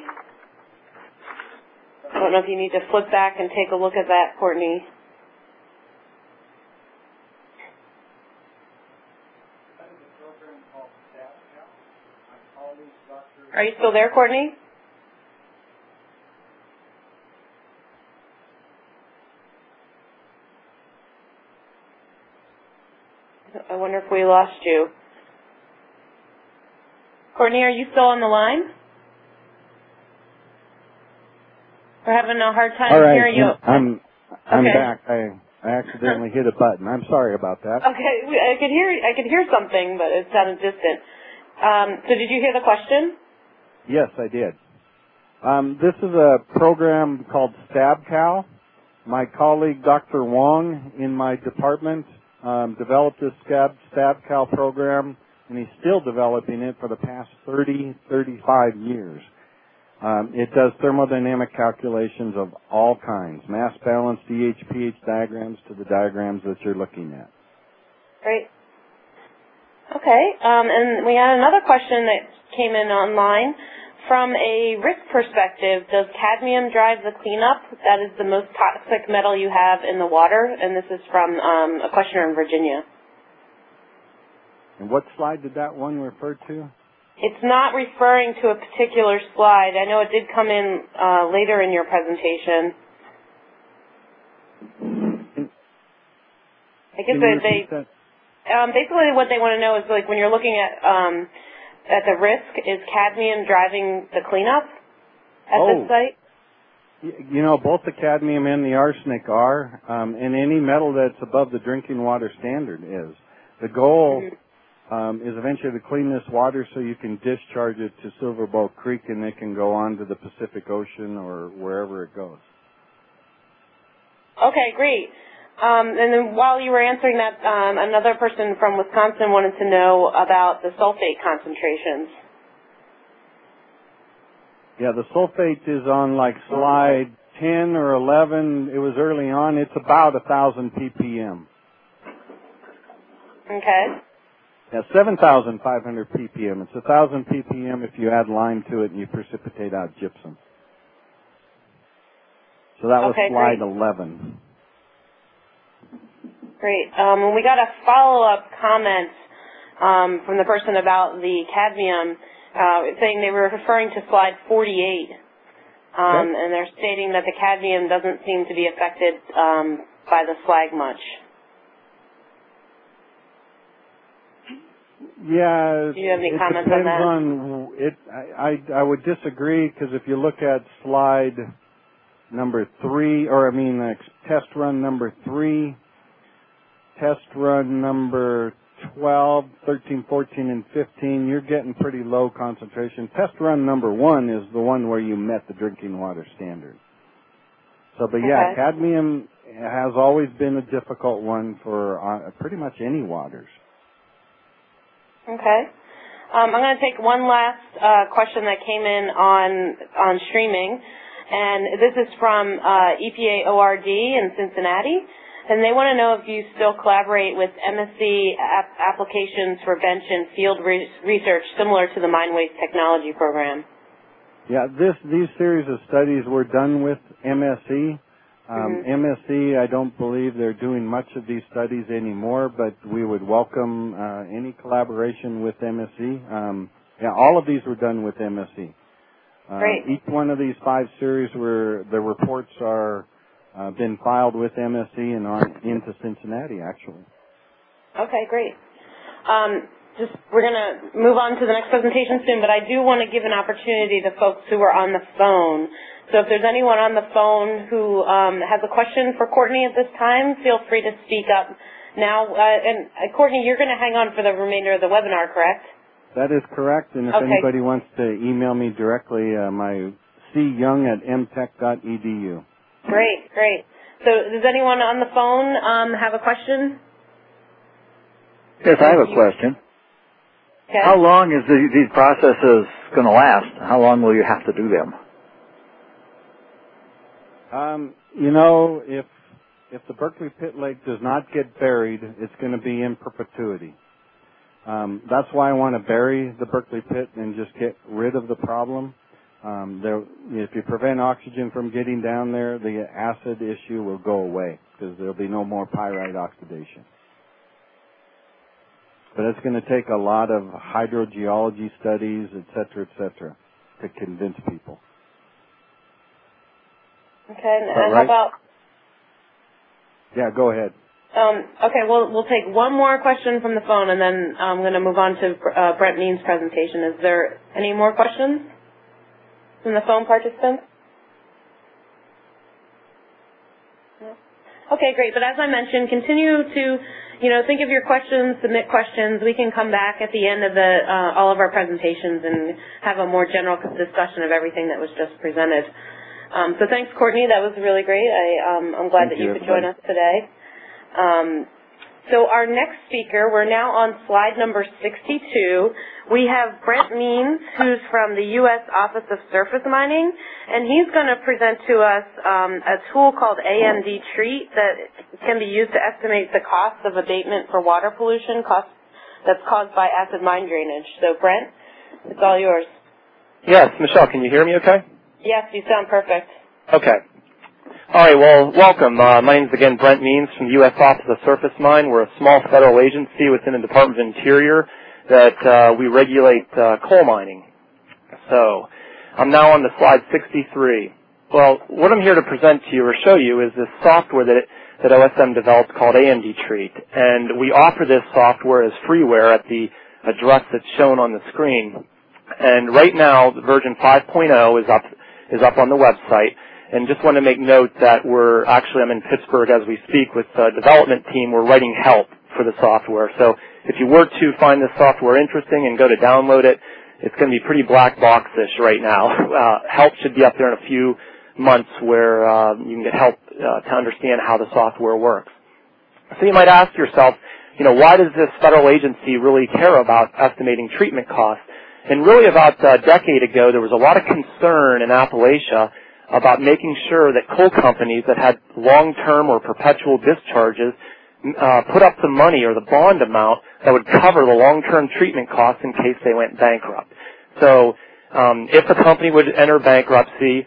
I don't know if you need to flip back and take a look at that, Courtney. That is a program called STAT Are you still there, Courtney? I wonder if we lost you. Courtney, are you still on the line? We're having a hard time hearing you. I'm okay. back. I accidentally hit a button. I'm sorry about that. Okay, I could hear something, but it sounded distant. So did you hear the question? Yes, I did. This is a program called StabCal. My colleague, Dr. Wong, in my department, developed this StabCal program, and he's still developing it for the past 35 years. It does thermodynamic calculations of all kinds, mass balance, DH, pH diagrams to the diagrams that you're looking at. Great. Okay, and we had another question that came in online. From a risk perspective, does cadmium drive the cleanup? That is the most toxic metal you have in the water, and this is from a questioner in Virginia. And what slide did that one refer to? It's not referring to a particular slide. I know it did come in later in your presentation. I guess basically what they want to know is, like, when you're looking at the risk, is cadmium driving the cleanup at this site? You know, both the cadmium and the arsenic are, and any metal that's above the drinking water standard is. The goal is eventually to clean this water so you can discharge it to Silverboat Creek and it can go on to the Pacific Ocean or wherever it goes. Okay, great. And then while you were answering that, another person from Wisconsin wanted to know about the sulfate concentrations. Yeah, the sulfate is on like slide 10 or 11. It was early on. It's about 1,000 ppm. Okay. Yeah, 7,500 ppm. It's 1,000 ppm if you add lime to it and you precipitate out gypsum. So that was slide 11. Great. We got a follow-up comment from the person about the cadmium, saying they were referring to slide 48, and they're stating that the cadmium doesn't seem to be affected by the slag much. Yeah. Do you have any comments on that? I would disagree, because if you look at slide number 3, test run number 3, test run number 12, 13, 14, and 15, you're getting pretty low concentration. Test run number 1 is the one where you met the drinking water standard. So, but yeah, cadmium has always been a difficult one for pretty much any waters. Okay. I'm going to take one last question that came in on streaming, and this is from EPA ORD in Cincinnati. And they want to know if you still collaborate with MSC applications for bench and field research similar to the Mine Waste Technology Program. Yeah, these series of studies were done with MSC. MSC, I don't believe they're doing much of these studies anymore, but we would welcome any collaboration with MSC. Yeah, all of these were done with MSC. Great. Each one of these 5 series the reports are been filed with MSC and on into Cincinnati, actually. Okay, great. We're going to move on to the next presentation soon, but I do want to give an opportunity to folks who are on the phone. So if there's anyone on the phone who has a question for Courtney at this time, feel free to speak up now. And Courtney, you're going to hang on for the remainder of the webinar, correct? That is correct, and if anybody wants to email me directly, my cyoung@mtech.edu. Great, great. So does anyone on the phone have a question? Yes, I have a question. Okay. How long is these processes going to last? How long will you have to do them? You know, if the Berkeley Pit Lake does not get buried, it's going to be in perpetuity. That's why I want to bury the Berkeley Pit and just get rid of the problem. If you prevent oxygen from getting down there, the acid issue will go away because there'll be no more pyrite oxidation. But it's going to take a lot of hydrogeology studies, et cetera, et cetera. to convince people. Okay, and right? how about... Yeah, go ahead. Okay, we'll take one more question from the phone, and then I'm going to move on to Brent Means' presentation. Is there any more questions from the phone participants? No? Okay, great. But as I mentioned, continue to, think of your questions, submit questions. We can come back at the end of all of our presentations and have a more general discussion of everything that was just presented. So thanks, Courtney. That was really great. I'm glad that you could join us today. So our next speaker, we're now on slide number 62. We have Brent Means, who's from the U.S. Office of Surface Mining, and he's going to present to us a tool called AMD Treat that can be used to estimate the cost of abatement for water pollution that's caused by acid mine drainage. So, Brent, it's all yours. Yes, Michelle, can you hear me okay? Yes, you sound perfect. Okay. All right, well, welcome. My name is, again, Brent Means from the U.S. Office of Surface Mine. We're a small federal agency within the Department of Interior that we regulate coal mining. So I'm now on the slide 63. Well, what I'm here to present to you or show you is this software that OSM developed called AMD Treat. And we offer this software as freeware at the address that's shown on the screen. And right now, version 5.0 is up on the website. And just want to make note that I'm in Pittsburgh as we speak with the development team. We're writing help for the software. So if you were to find this software interesting and go to download it, it's going to be pretty black box-ish right now. Help should be up there in a few months where you can get help to understand how the software works. So you might ask yourself, why does this federal agency really care about estimating treatment costs? And really about a decade ago, there was a lot of concern in Appalachia about making sure that coal companies that had long-term or perpetual discharges put up the money or the bond amount that would cover the long-term treatment costs in case they went bankrupt. So if a company would enter bankruptcy,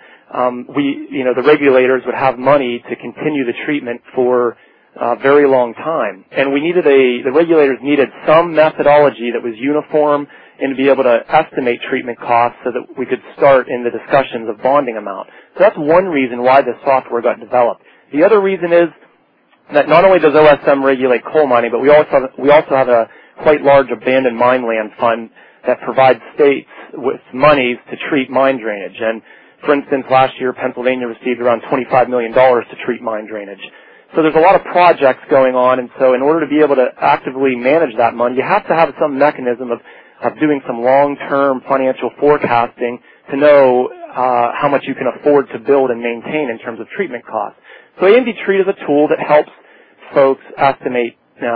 the regulators would have money to continue the treatment for a very long time. And the regulators needed some methodology that was uniform and to be able to estimate treatment costs so that we could start in the discussions of bonding amount. So that's one reason why this software got developed. The other reason is that not only does OSM regulate coal mining, but we also have a quite large abandoned mine land fund that provides states with monies to treat mine drainage. And for instance, last year Pennsylvania received around $25 million to treat mine drainage. So there's a lot of projects going on, and so in order to be able to actively manage that money, you have to have some mechanism of doing some long-term financial forecasting to know how much you can afford to build and maintain in terms of treatment costs. So AMD Treat is a tool that helps folks estimate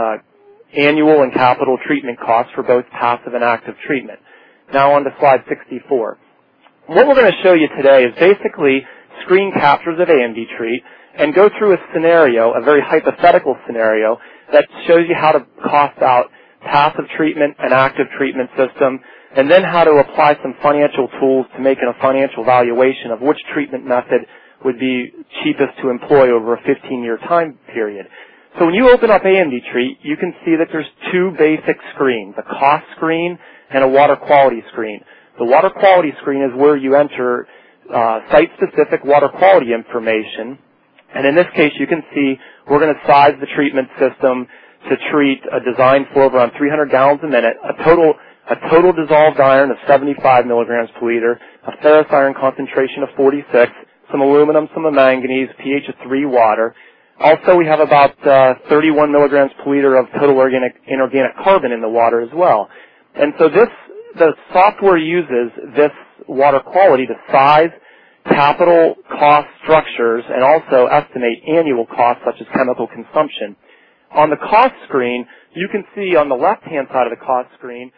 annual and capital treatment costs for both passive and active treatment. Now on to slide 64. What we're going to show you today is basically screen captures of AMD Treat and go through a scenario, a very hypothetical scenario, that shows you how to cost out passive treatment and active treatment system, and then how to apply some financial tools to make a financial valuation of which treatment method would be cheapest to employ over a 15-year time period. So when you open up AMD Treat, you can see that there's two basic screens, a cost screen and a water quality screen. The water quality screen is where you enter site-specific water quality information, and in this case you can see we're going to size the treatment system to treat a design flow of around 300 gallons a minute, a total dissolved iron of 75 milligrams per liter, a ferrous iron concentration of 46, some aluminum, some manganese, pH of 3 water. Also, we have about 31 milligrams per liter of total inorganic carbon in the water as well. And so the software uses this water quality to size capital cost structures and also estimate annual costs such as chemical consumption. On the cost screen, you can see on the left-hand side of the cost screen,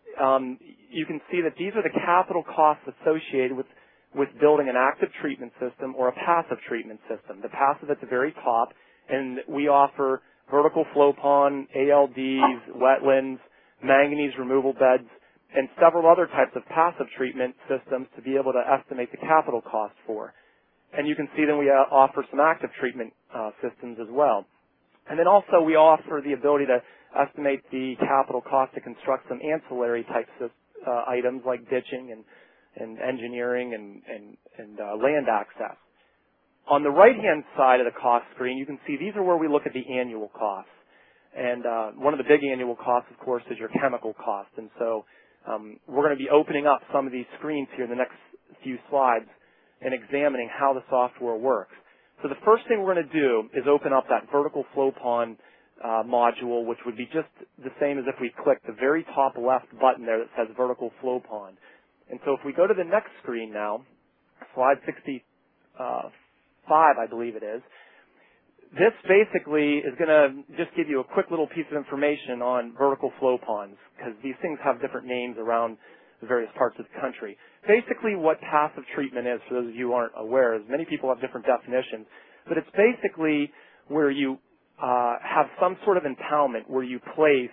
you can see that these are the capital costs associated with building an active treatment system or a passive treatment system. The passive at the very top, and we offer vertical flow pond, ALDs, wetlands, manganese removal beds, and several other types of passive treatment systems to be able to estimate the capital cost for. And you can see that we offer some active treatment systems as well. And then also we offer the ability to estimate the capital cost to construct some ancillary types of items like ditching and engineering and land access. On the right-hand side of the cost screen, you can see these are where we look at the annual costs. And one of the big annual costs, of course, is your chemical cost. And so we're going to be opening up some of these screens here in the next few slides and examining how the software works. So the first thing we're going to do is open up that vertical flow pond module, which would be just the same as if we clicked the very top left button there that says vertical flow pond. And so if we go to the next screen now, slide 65, I believe it is, this basically is going to just give you a quick little piece of information on vertical flow ponds, because these things have different names around the various parts of the country. Basically what passive treatment is, for those of you who aren't aware, is many people have different definitions, but it's basically where you have some sort of impoundment where you place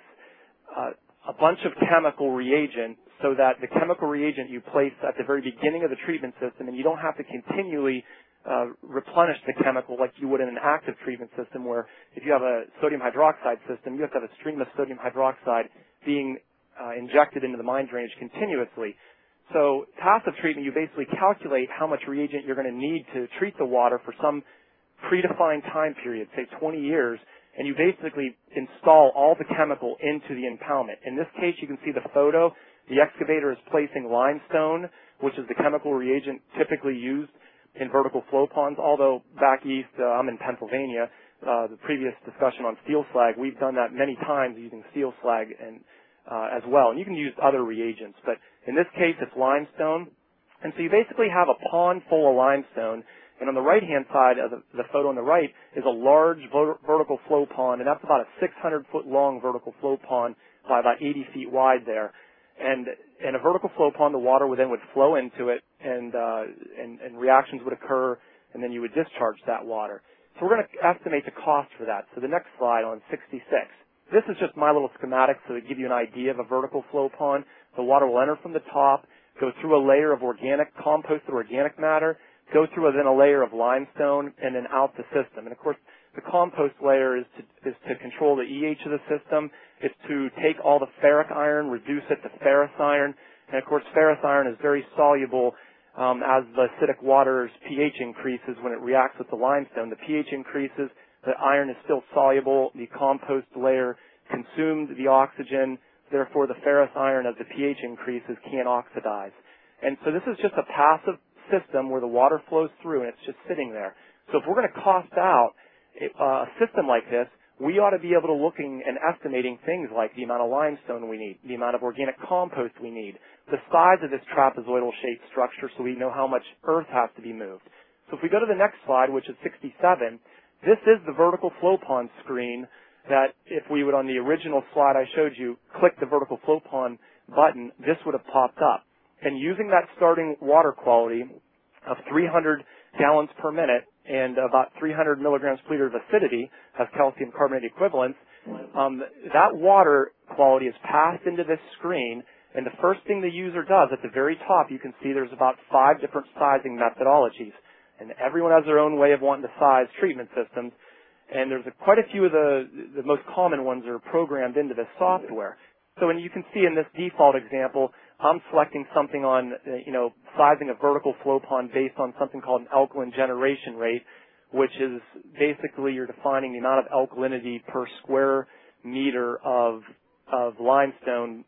a bunch of chemical reagent so that the chemical reagent you place at the very beginning of the treatment system, and you don't have to continually replenish the chemical like you would in an active treatment system, where if you have a sodium hydroxide system, you have to have a stream of sodium hydroxide being injected into the mine drainage continuously. So passive treatment, you basically calculate how much reagent you're going to need to treat the water for some predefined time period, say 20 years, and you basically install all the chemical into the impoundment. In this case, you can see the photo. The excavator is placing limestone, which is the chemical reagent typically used in vertical flow ponds, although back east, I'm in Pennsylvania, the previous discussion on steel slag, we've done that many times using steel slag and as well. And you can use other reagents, but in this case, it's limestone. And so you basically have a pond full of limestone, and on the right-hand side of the photo on the right is a large vertical flow pond, and that's about a 600-foot long vertical flow pond by about 80 feet wide there. And in a vertical flow pond, the water would then flow into it, and reactions would occur, and then you would discharge that water. So we're going to estimate the cost for that. So the next slide on 66. This is just my little schematic so to give you an idea of a vertical flow pond. The water will enter from the top, go through a layer of organic, composted organic matter, go through then a layer of limestone, and then out the system. And of course, the compost layer is to control the EH of the system. It's to take all the ferric iron, reduce it to ferrous iron. And of course, ferrous iron is very soluble as the acidic water's pH increases when it reacts with the limestone. The pH increases, the iron is still soluble. The compost layer consumed the oxygen. Therefore, the ferrous iron, as the pH increases, can't oxidize. And so this is just a passive system where the water flows through and it's just sitting there. So if we're going to cost out a system like this, we ought to be able to looking and estimating things like the amount of limestone we need, the amount of organic compost we need, the size of this trapezoidal shaped structure so we know how much earth has to be moved. So if we go to the next slide, which is 67, this is the vertical flow pond screen that if we would, on the original slide I showed you, click the vertical flow pond button, this would have popped up. And using that starting water quality of 300 gallons per minute and about 300 milligrams per liter of acidity as calcium carbonate equivalents, that water quality is passed into this screen, and the first thing the user does at the very top, you can see there's about 5 different sizing methodologies, and everyone has their own way of wanting to size treatment systems, and there's quite a few of the most common ones are programmed into this software. So when you can see in this default example, I'm selecting something on, sizing a vertical flow pond based on something called an alkaline generation rate, which is basically you're defining the amount of alkalinity per square meter of limestone,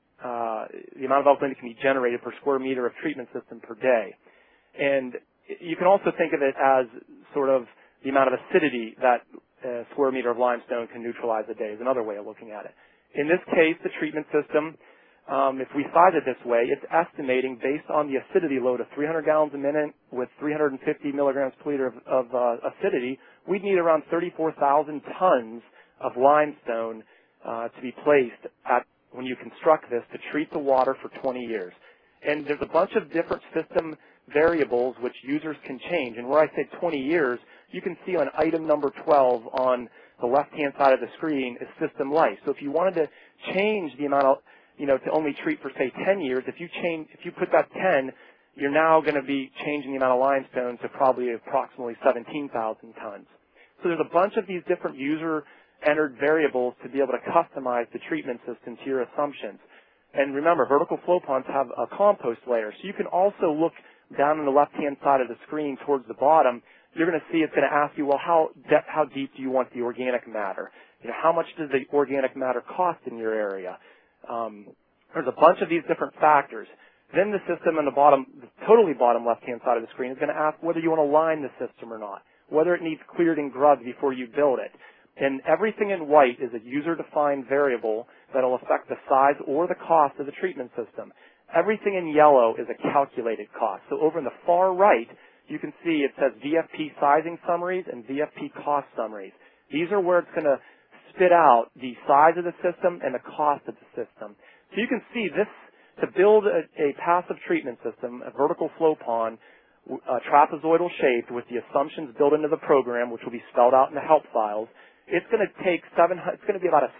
the amount of alkalinity can be generated per square meter of treatment system per day. And you can also think of it as sort of the amount of acidity that a square meter of limestone can neutralize a day is another way of looking at it. In this case, the treatment system, if we size it this way, it's estimating based on the acidity load of 300 gallons a minute with 350 milligrams per liter of acidity, we'd need around 34,000 tons of limestone to be placed when you construct this to treat the water for 20 years. And there's a bunch of different system variables which users can change. And where I say 20 years, you can see on item number 12 on the left-hand side of the screen is system life. So if you wanted to change the amount of, to only treat for, say, 10 years, if you put that 10, you're now going to be changing the amount of limestone to probably approximately 17,000 tons. So there's a bunch of these different user-entered variables to be able to customize the treatment system to your assumptions. And remember, vertical flow ponds have a compost layer. So you can also look down on the left-hand side of the screen towards the bottom. You're going to see it's going to ask you, well, how deep do you want the organic matter? You know, how much does the organic matter cost in your area? There's a bunch of these different factors. Then the system on the bottom, the totally bottom left-hand side of the screen is going to ask whether you want to line the system or not, whether it needs cleared and grubbed before you build it. And everything in white is a user-defined variable that will affect the size or the cost of the treatment system. Everything in yellow is a calculated cost. So over in the far right, you can see it says VFP sizing summaries and VFP cost summaries. These are where it's going to spit out the size of the system and the cost of the system. So you can see this, to build a passive treatment system, a vertical flow pond, trapezoidal shaped with the assumptions built into the program, which will be spelled out in the help files, it's going to take it's going to be about a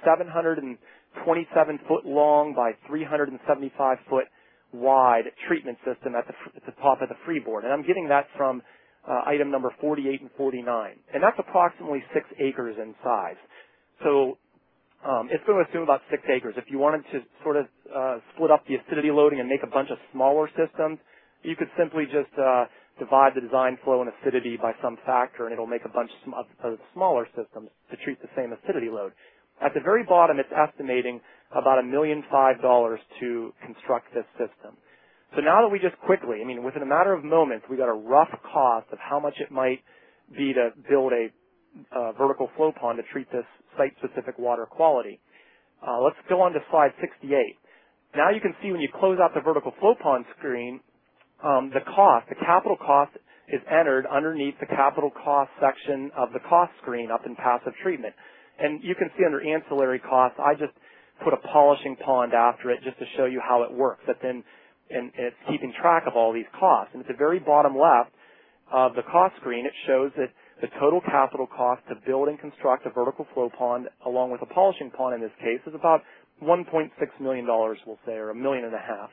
727 foot long by 375 foot wide treatment system at the top of the freeboard. And I'm getting that from item number 48 and 49. And that's approximately 6 acres in size. So it's going to assume about 6 acres. If you wanted to sort of split up the acidity loading and make a bunch of smaller systems, you could simply just divide the design flow and acidity by some factor, and it'll make a bunch of smaller systems to treat the same acidity load. At the very bottom, it's estimating about $1.5 million to construct this system. So now that we just quickly, I mean, within a matter of moments, we got a rough cost of how much it might be to build a vertical flow pond to treat this site-specific water quality. Let's go on to slide 68. Now you can see when you close out the vertical flow pond screen, the capital cost is entered underneath the capital cost section of the cost screen up in passive treatment. And you can see under ancillary costs, I just put a polishing pond after it just to show you how it works. And it's keeping track of all these costs. And at the very bottom left of the cost screen, it shows that the total capital cost to build and construct a vertical flow pond, along with a polishing pond in this case, is about $1.6 million, we'll say, or $1.5 million.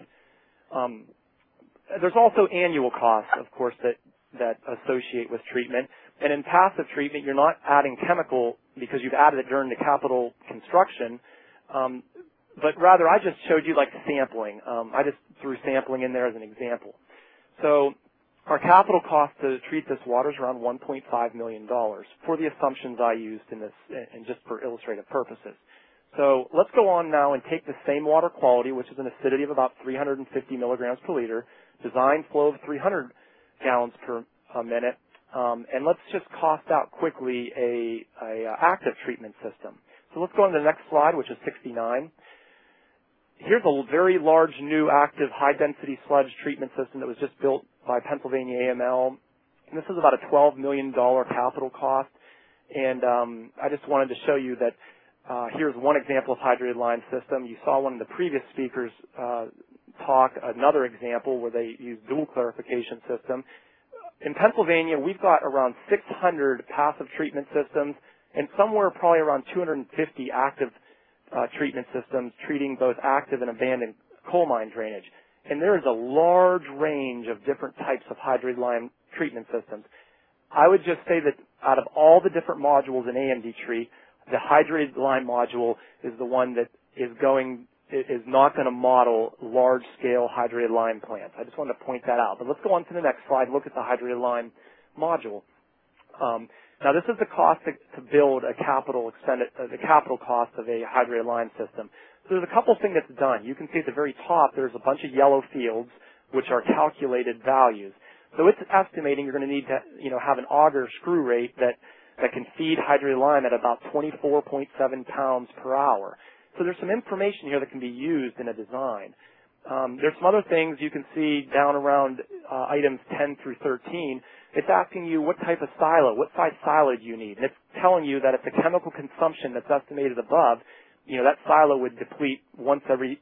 There's also annual costs, of course, that associate with treatment. And in passive treatment, you're not adding chemical because you've added it during the capital construction, but rather I just showed you like sampling. I just threw sampling in there as an example. So our capital cost to treat this water is around $1.5 million for the assumptions I used in this, and just for illustrative purposes. So let's go on now and take the same water quality, which is an acidity of about 350 milligrams per liter, design flow of 300 gallons per minute, and let's just cost out quickly a active treatment system. So let's go on to the next slide, which is 69. Here's a very large new active high-density sludge treatment system that was just built by Pennsylvania AML. And this is about a $12 million capital cost. And I just wanted to show you that here's one example of hydrated lime system. You saw one of the previous speakers talk another example where they use dual clarification system. In Pennsylvania, we've got around 600 passive treatment systems and somewhere probably around 250 active treatment systems treating both active and abandoned coal mine drainage. And there is a large range of different types of hydrated lime treatment systems. I would just say that out of all the different modules in AMD Treat, the hydrated lime module is the one that is not going to model large-scale hydrated lime plants. I just wanted to point that out. But let's go on to the next slide and look at the hydrated lime module. Now, this is the cost to build the capital cost of a hydrated lime system. So there's a couple things that's done. You can see at the very top there's a bunch of yellow fields, which are calculated values. So it's estimating you're going to need to, have an auger screw rate that can feed hydrated lime at about 24.7 pounds per hour. So there's some information here that can be used in a design. There's some other things you can see down around items 10 through 13. It's asking you what type of silo, what size silo do you need. And it's telling you that if the chemical consumption that's estimated above, that silo would deplete once every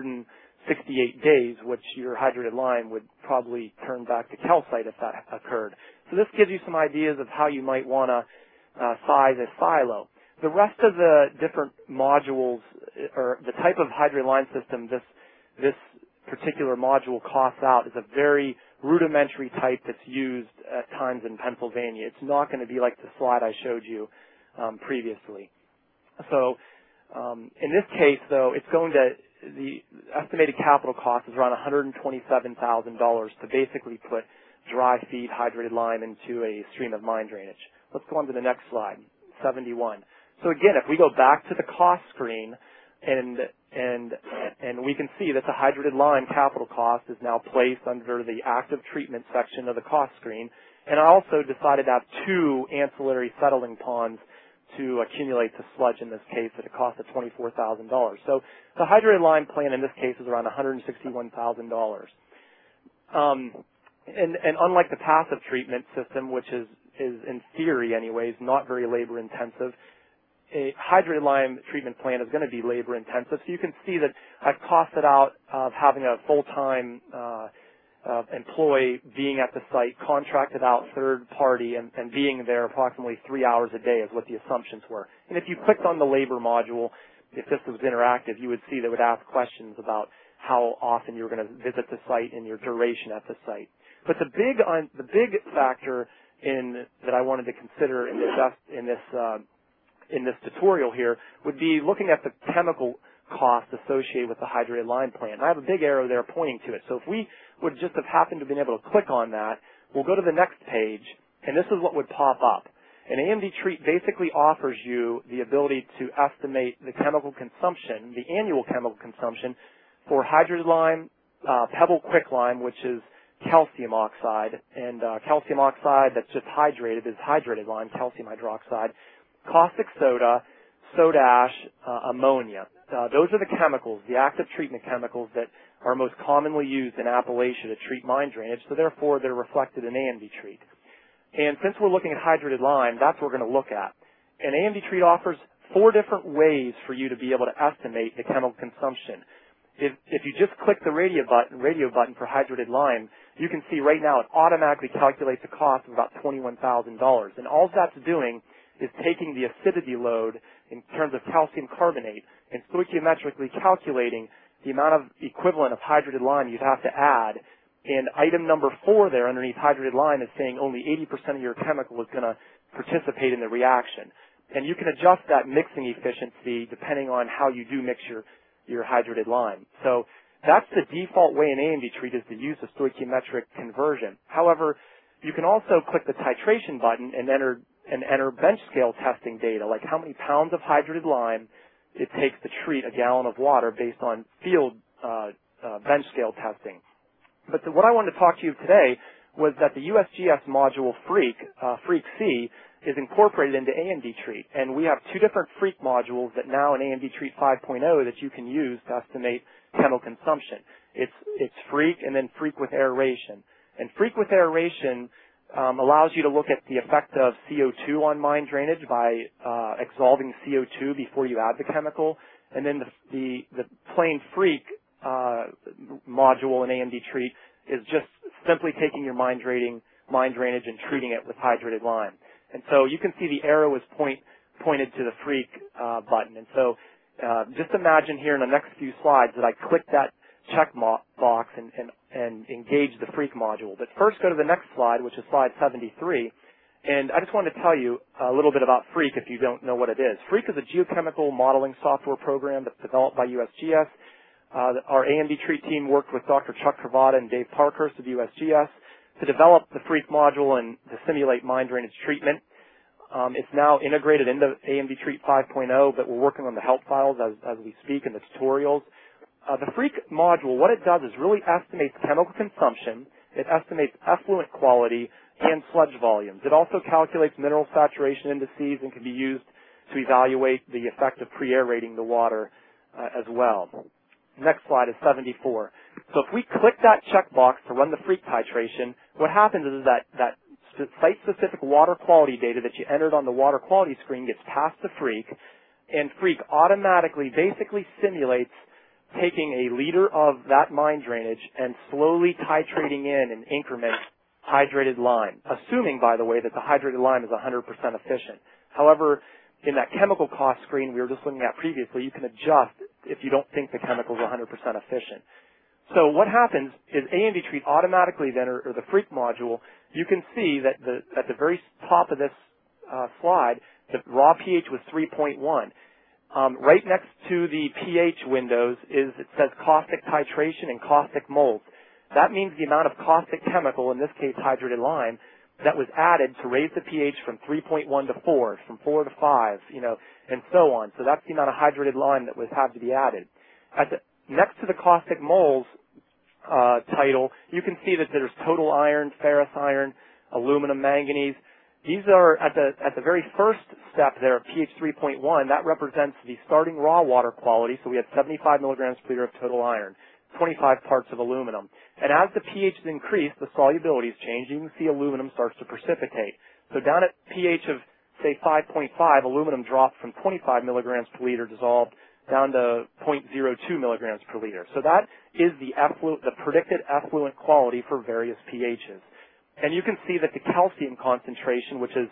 168 days, which your hydrated lime would probably turn back to calcite if that occurred. So this gives you some ideas of how you might want to size a silo. The rest of the different modules, or the type of hydrated lime system this particular module costs out, is a very rudimentary type that's used at times in Pennsylvania. It's not going to be like the slide I showed you previously. So in this case, though, it's going to the estimated capital cost is around $127,000 to basically put dry feed hydrated lime into a stream of mine drainage. Let's go on to the next slide, 71. So again, if we go back to the cost screen, and we can see that the hydrated lime capital cost is now placed under the active treatment section of the cost screen. And I also decided to have 2 ancillary settling ponds to accumulate the sludge in this case at a cost of $24,000. So the hydrated lime plant in this case is around $161,000. And unlike the passive treatment system, which is in theory anyways not very labor intensive, a hydrated lime treatment plant is going to be labor intensive. So you can see that I've costed out of having a full-time employee being at the site, contracted out third party, and being there approximately 3 hours a day is what the assumptions were. And if you clicked on the labor module, if this was interactive, you would see that it would ask questions about how often you were going to visit the site and your duration at the site. But the big factor that I wanted to consider in this tutorial here would be looking at the chemical cost associated with the hydrated lime plant. And I have a big arrow there pointing to it. So if we would just have happened to have been able to click on that, we'll go to the next page, and this is what would pop up. An AMD treat basically offers you the ability to estimate the chemical consumption, the annual chemical consumption for hydrated lime, pebble quicklime, which is calcium oxide, and calcium oxide that's just hydrated is hydrated lime, calcium hydroxide, caustic soda, soda ash, ammonia. Those are the chemicals, the active treatment chemicals that are most commonly used in Appalachia to treat mine drainage, so therefore they're reflected in AMD treat. And since we're looking at hydrated lime, that's what we're going to look at. And AMD treat offers 4 different ways for you to be able to estimate the chemical consumption. If you just click the radio button for hydrated lime, you can see right now it automatically calculates a cost of about $21,000. And all that's doing is taking the acidity load in terms of calcium carbonate and stoichiometrically calculating the amount of equivalent of hydrated lime you'd have to add. And item number 4 there underneath hydrated lime is saying only 80% of your chemical is going to participate in the reaction. And you can adjust that mixing efficiency depending on how you do mix your hydrated lime. So that's the default way in AMD treat is to use the stoichiometric conversion. However, you can also click the titration button and enter bench scale testing data, like how many pounds of hydrated lime it takes to treat a gallon of water based on field bench scale testing. But what I wanted to talk to you today was that the USGS module Freak-C is incorporated into AMD treat, and we have 2 different Freak modules that now in AMD treat 5.0 that you can use to estimate chemical consumption. It's Freak and then Freak with aeration. And Freak with aeration allows you to look at the effect of CO2 on mine drainage by exsolving CO2 before you add the chemical. And then the plain Freak module in AMD treat is just simply taking your mine drainage and treating it with hydrated lime. And so you can see the arrow is pointed to the Freak button. And so just imagine here in the next few slides that I click that check box and engage the Freak module. But first go to the next slide, which is slide 73. And I just wanted to tell you a little bit about Freak if you don't know what it is. Freak is a geochemical modeling software program that's developed by USGS. Our AMD treat team worked with Dr. Chuck Travada and Dave Parkhurst of USGS to develop the Freak module and to simulate mine drainage treatment. It's now integrated into AMD treat 5.0, but we're working on the help files as we speak in the tutorials. The Freak module, what it does is really estimates chemical consumption. It estimates effluent quality and sludge volumes. It also calculates mineral saturation indices and can be used to evaluate the effect of pre-aerating the water as well. Next slide is 74. So if we click that checkbox to run the Freak titration, what happens is that site-specific water quality data that you entered on the water quality screen gets passed to Freak, and Freak automatically basically simulates taking a liter of that mine drainage and slowly titrating in increments hydrated lime, assuming, by the way, that the hydrated lime is 100% efficient. However, in that chemical cost screen we were just looking at previously, you can adjust if you don't think the chemical is 100% efficient. So what happens is AMD treat automatically then, or the Freak module, you can see that at the very top of this slide, the raw pH was 3.1. right next to the pH windows it says caustic titration and caustic molds. That means the amount of caustic chemical, in this case hydrated lime, that was added to raise the pH from 3.1 to 4, from 4 to 5, and so on. So that's the amount of hydrated lime that had to be added. Next to the caustic moles title, you can see that there's total iron, ferrous iron, aluminum, manganese. These are at the very first step there at pH 3.1. That represents the starting raw water quality. So we had 75 milligrams per liter of total iron, 25 parts of aluminum. And as the pH is increased, the solubility is changed. You can see aluminum starts to precipitate. So down at pH of, say, 5.5, aluminum dropped from 25 milligrams per liter dissolved down to 0.02 milligrams per liter. So that is the predicted effluent quality for various pHs. And you can see that the calcium concentration, which is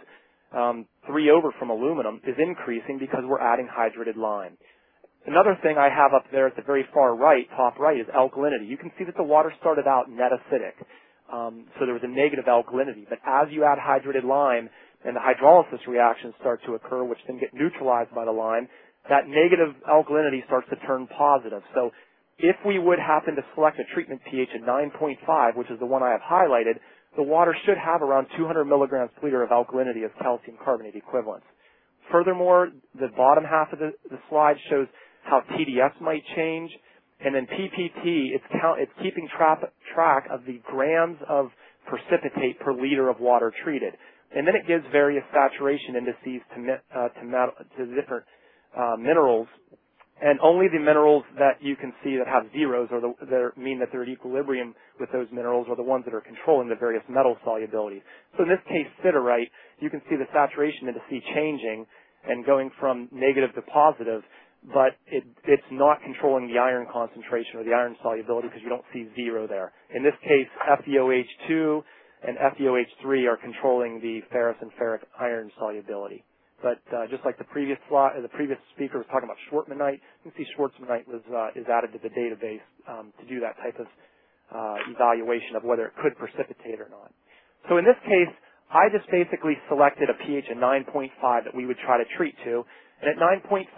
3 over from aluminum, is increasing because we're adding hydrated lime. Another thing I have up there at the very far right, top right, is alkalinity. You can see that the water started out net acidic. So there was a negative alkalinity. But as you add hydrated lime and the hydrolysis reactions start to occur, which then get neutralized by the lime, that negative alkalinity starts to turn positive. So if we would happen to select a treatment pH at 9.5, which is the one I have highlighted, the water should have around 200 milligrams per liter of alkalinity as calcium carbonate equivalents. Furthermore, the bottom half of the slide shows how TDS might change. And then PPT, it's keeping track of the grams of precipitate per liter of water treated. And then it gives various saturation indices to different minerals. And only the minerals that you can see that have zeros or that mean that they're at equilibrium with those minerals are the ones that are controlling the various metal solubilities. So in this case, siderite, you can see the saturation indice changing and going from negative to positive, but it's not controlling the iron concentration or the iron solubility because you don't see zero there. In this case, FeOH2 and FeOH3 are controlling the ferrous and ferric iron solubility. But just like the previous speaker was talking about schwartzmannite, you can see schwartzmannite is added to the database to do that type of evaluation of whether it could precipitate or not. So in this case, I just basically selected a pH of 9.5 that we would try to treat to. And at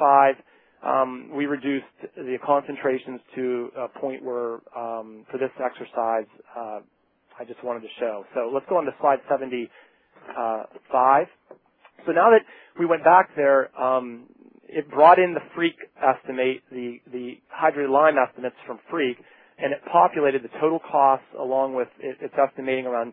9.5, we reduced the concentrations to a point where, for this exercise, I just wanted to show. So let's go on to slide 75. So now that we went back there, it brought in the Freak estimate, the hydrated lime estimates from Freak, and it populated the total costs along with it's estimating around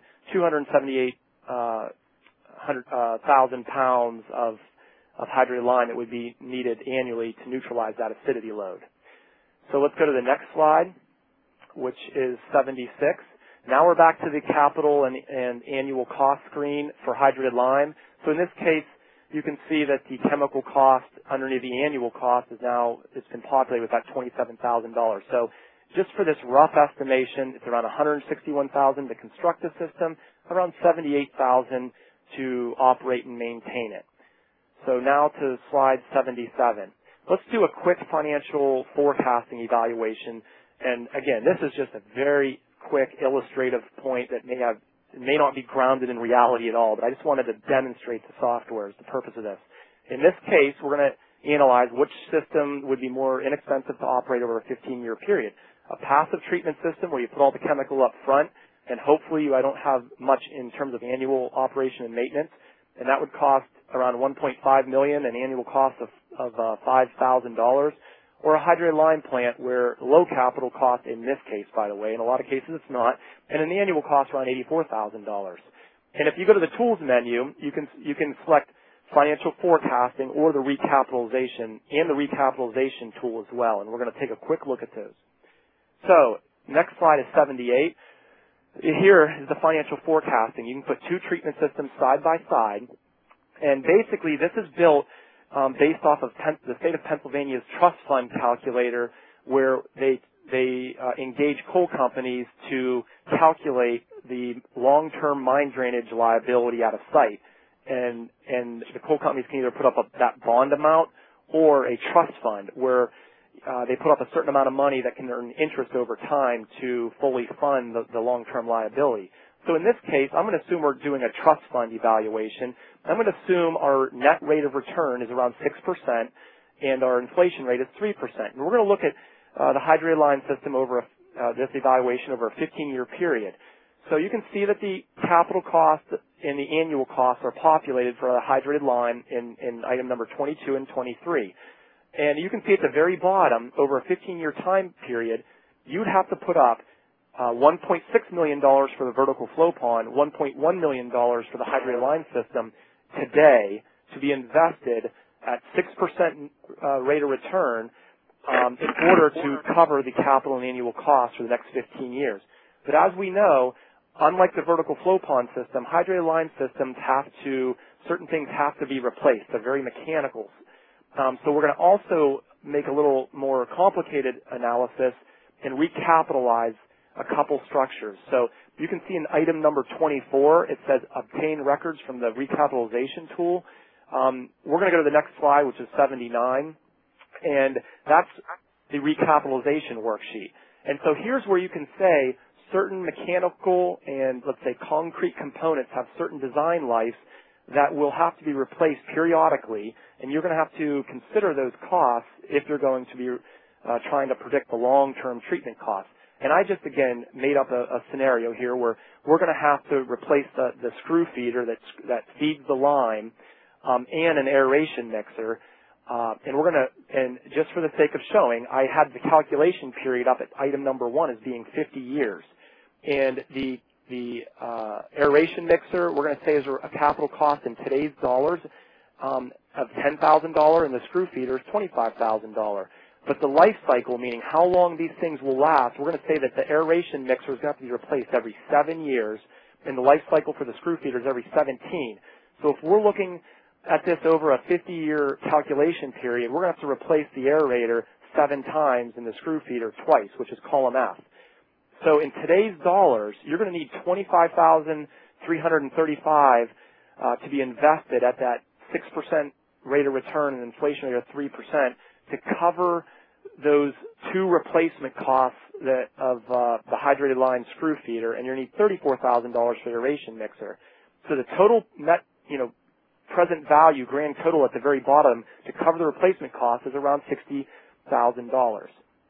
278,000 pounds of hydrated lime that would be needed annually to neutralize that acidity load. So let's go to the next slide, which is 76. Now we're back to the capital and annual cost screen for hydrated lime. So in this case, you can see that the chemical cost underneath the annual cost is now, it's been populated with that $27,000. So just for this rough estimation, it's around $161,000 to construct the system, around $78,000 to operate and maintain it. So now to slide 77. Let's do a quick financial forecasting evaluation. And again, this is just a very quick illustrative point that may not be grounded in reality at all, but I just wanted to demonstrate the software as the purpose of this. In this case, we're going to analyze which system would be more inexpensive to operate over a 15-year period. A passive treatment system where you put all the chemical up front, and hopefully I don't have much in terms of annual operation and maintenance, and that would cost around $1.5 million, an annual cost of $5,000. Or a hydrated lime plant where low capital cost, in this case, by the way, in a lot of cases it's not, and an annual cost around $84,000. And if you go to the tools menu, you can select financial forecasting or the recapitalization and the recapitalization tool as well, and we're going to take a quick look at those. So next slide is 78. Here is the financial forecasting. You can put two treatment systems side by side, and basically this is built based off of the state of Pennsylvania's trust fund calculator, where they engage coal companies to calculate the long-term mine drainage liability at a site. And the coal companies can either put up that bond amount or a trust fund where they put up a certain amount of money that can earn interest over time to fully fund the long-term liability. So in this case, I'm going to assume we're doing a trust fund evaluation. I'm going to assume our net rate of return is around 6%, and our inflation rate is 3%. And we're going to look at the hydrated line system over this evaluation over a 15-year period. So you can see that the capital cost and the annual costs are populated for a hydrated line in item number 22 and 23. And you can see at the very bottom, over a 15-year time period, you'd have to put up $1.6 million for the vertical flow pond, $1.1 million for the hydrated line system today to be invested at 6% rate of return in order to cover the capital and annual costs for the next 15 years. But as we know, unlike the vertical flow pond system, hydrated line systems certain things have to be replaced. They're very mechanical. So we're going to also make a little more complicated analysis and recapitalize a couple structures. So you can see in item number 24, it says obtain records from the recapitalization tool. We're going to go to the next slide, which is 79, and that's the recapitalization worksheet. And so here's where you can say certain mechanical and, let's say, concrete components have certain design lives that will have to be replaced periodically, and you're going to have to consider those costs if you're going to be trying to predict the long-term treatment costs. And I just, again, made up a scenario here where we're going to have to replace the screw feeder that feeds the lime and an aeration mixer. And just for the sake of showing, I had the calculation period up at item number 1 as being 50 years. And the aeration mixer, we're going to say is a capital cost in today's dollars of $10,000, and the screw feeder is $25,000. But the life cycle, meaning how long these things will last, we're going to say that the aeration mixer is going to have to be replaced every 7 years, and the life cycle for the screw feeder is every 17. So if we're looking at this over a 50-year calculation period, we're going to have to replace the aerator 7 times and the screw feeder twice, which is column F. So in today's dollars, you're going to need $25,335 to be invested at that 6% rate of return and inflation rate of 3% to cover those 2 replacement costs of the hydrated line screw feeder, and you're going to need $34,000 for the aeration mixer. So the total net, present value, grand total at the very bottom to cover the replacement cost is around $60,000.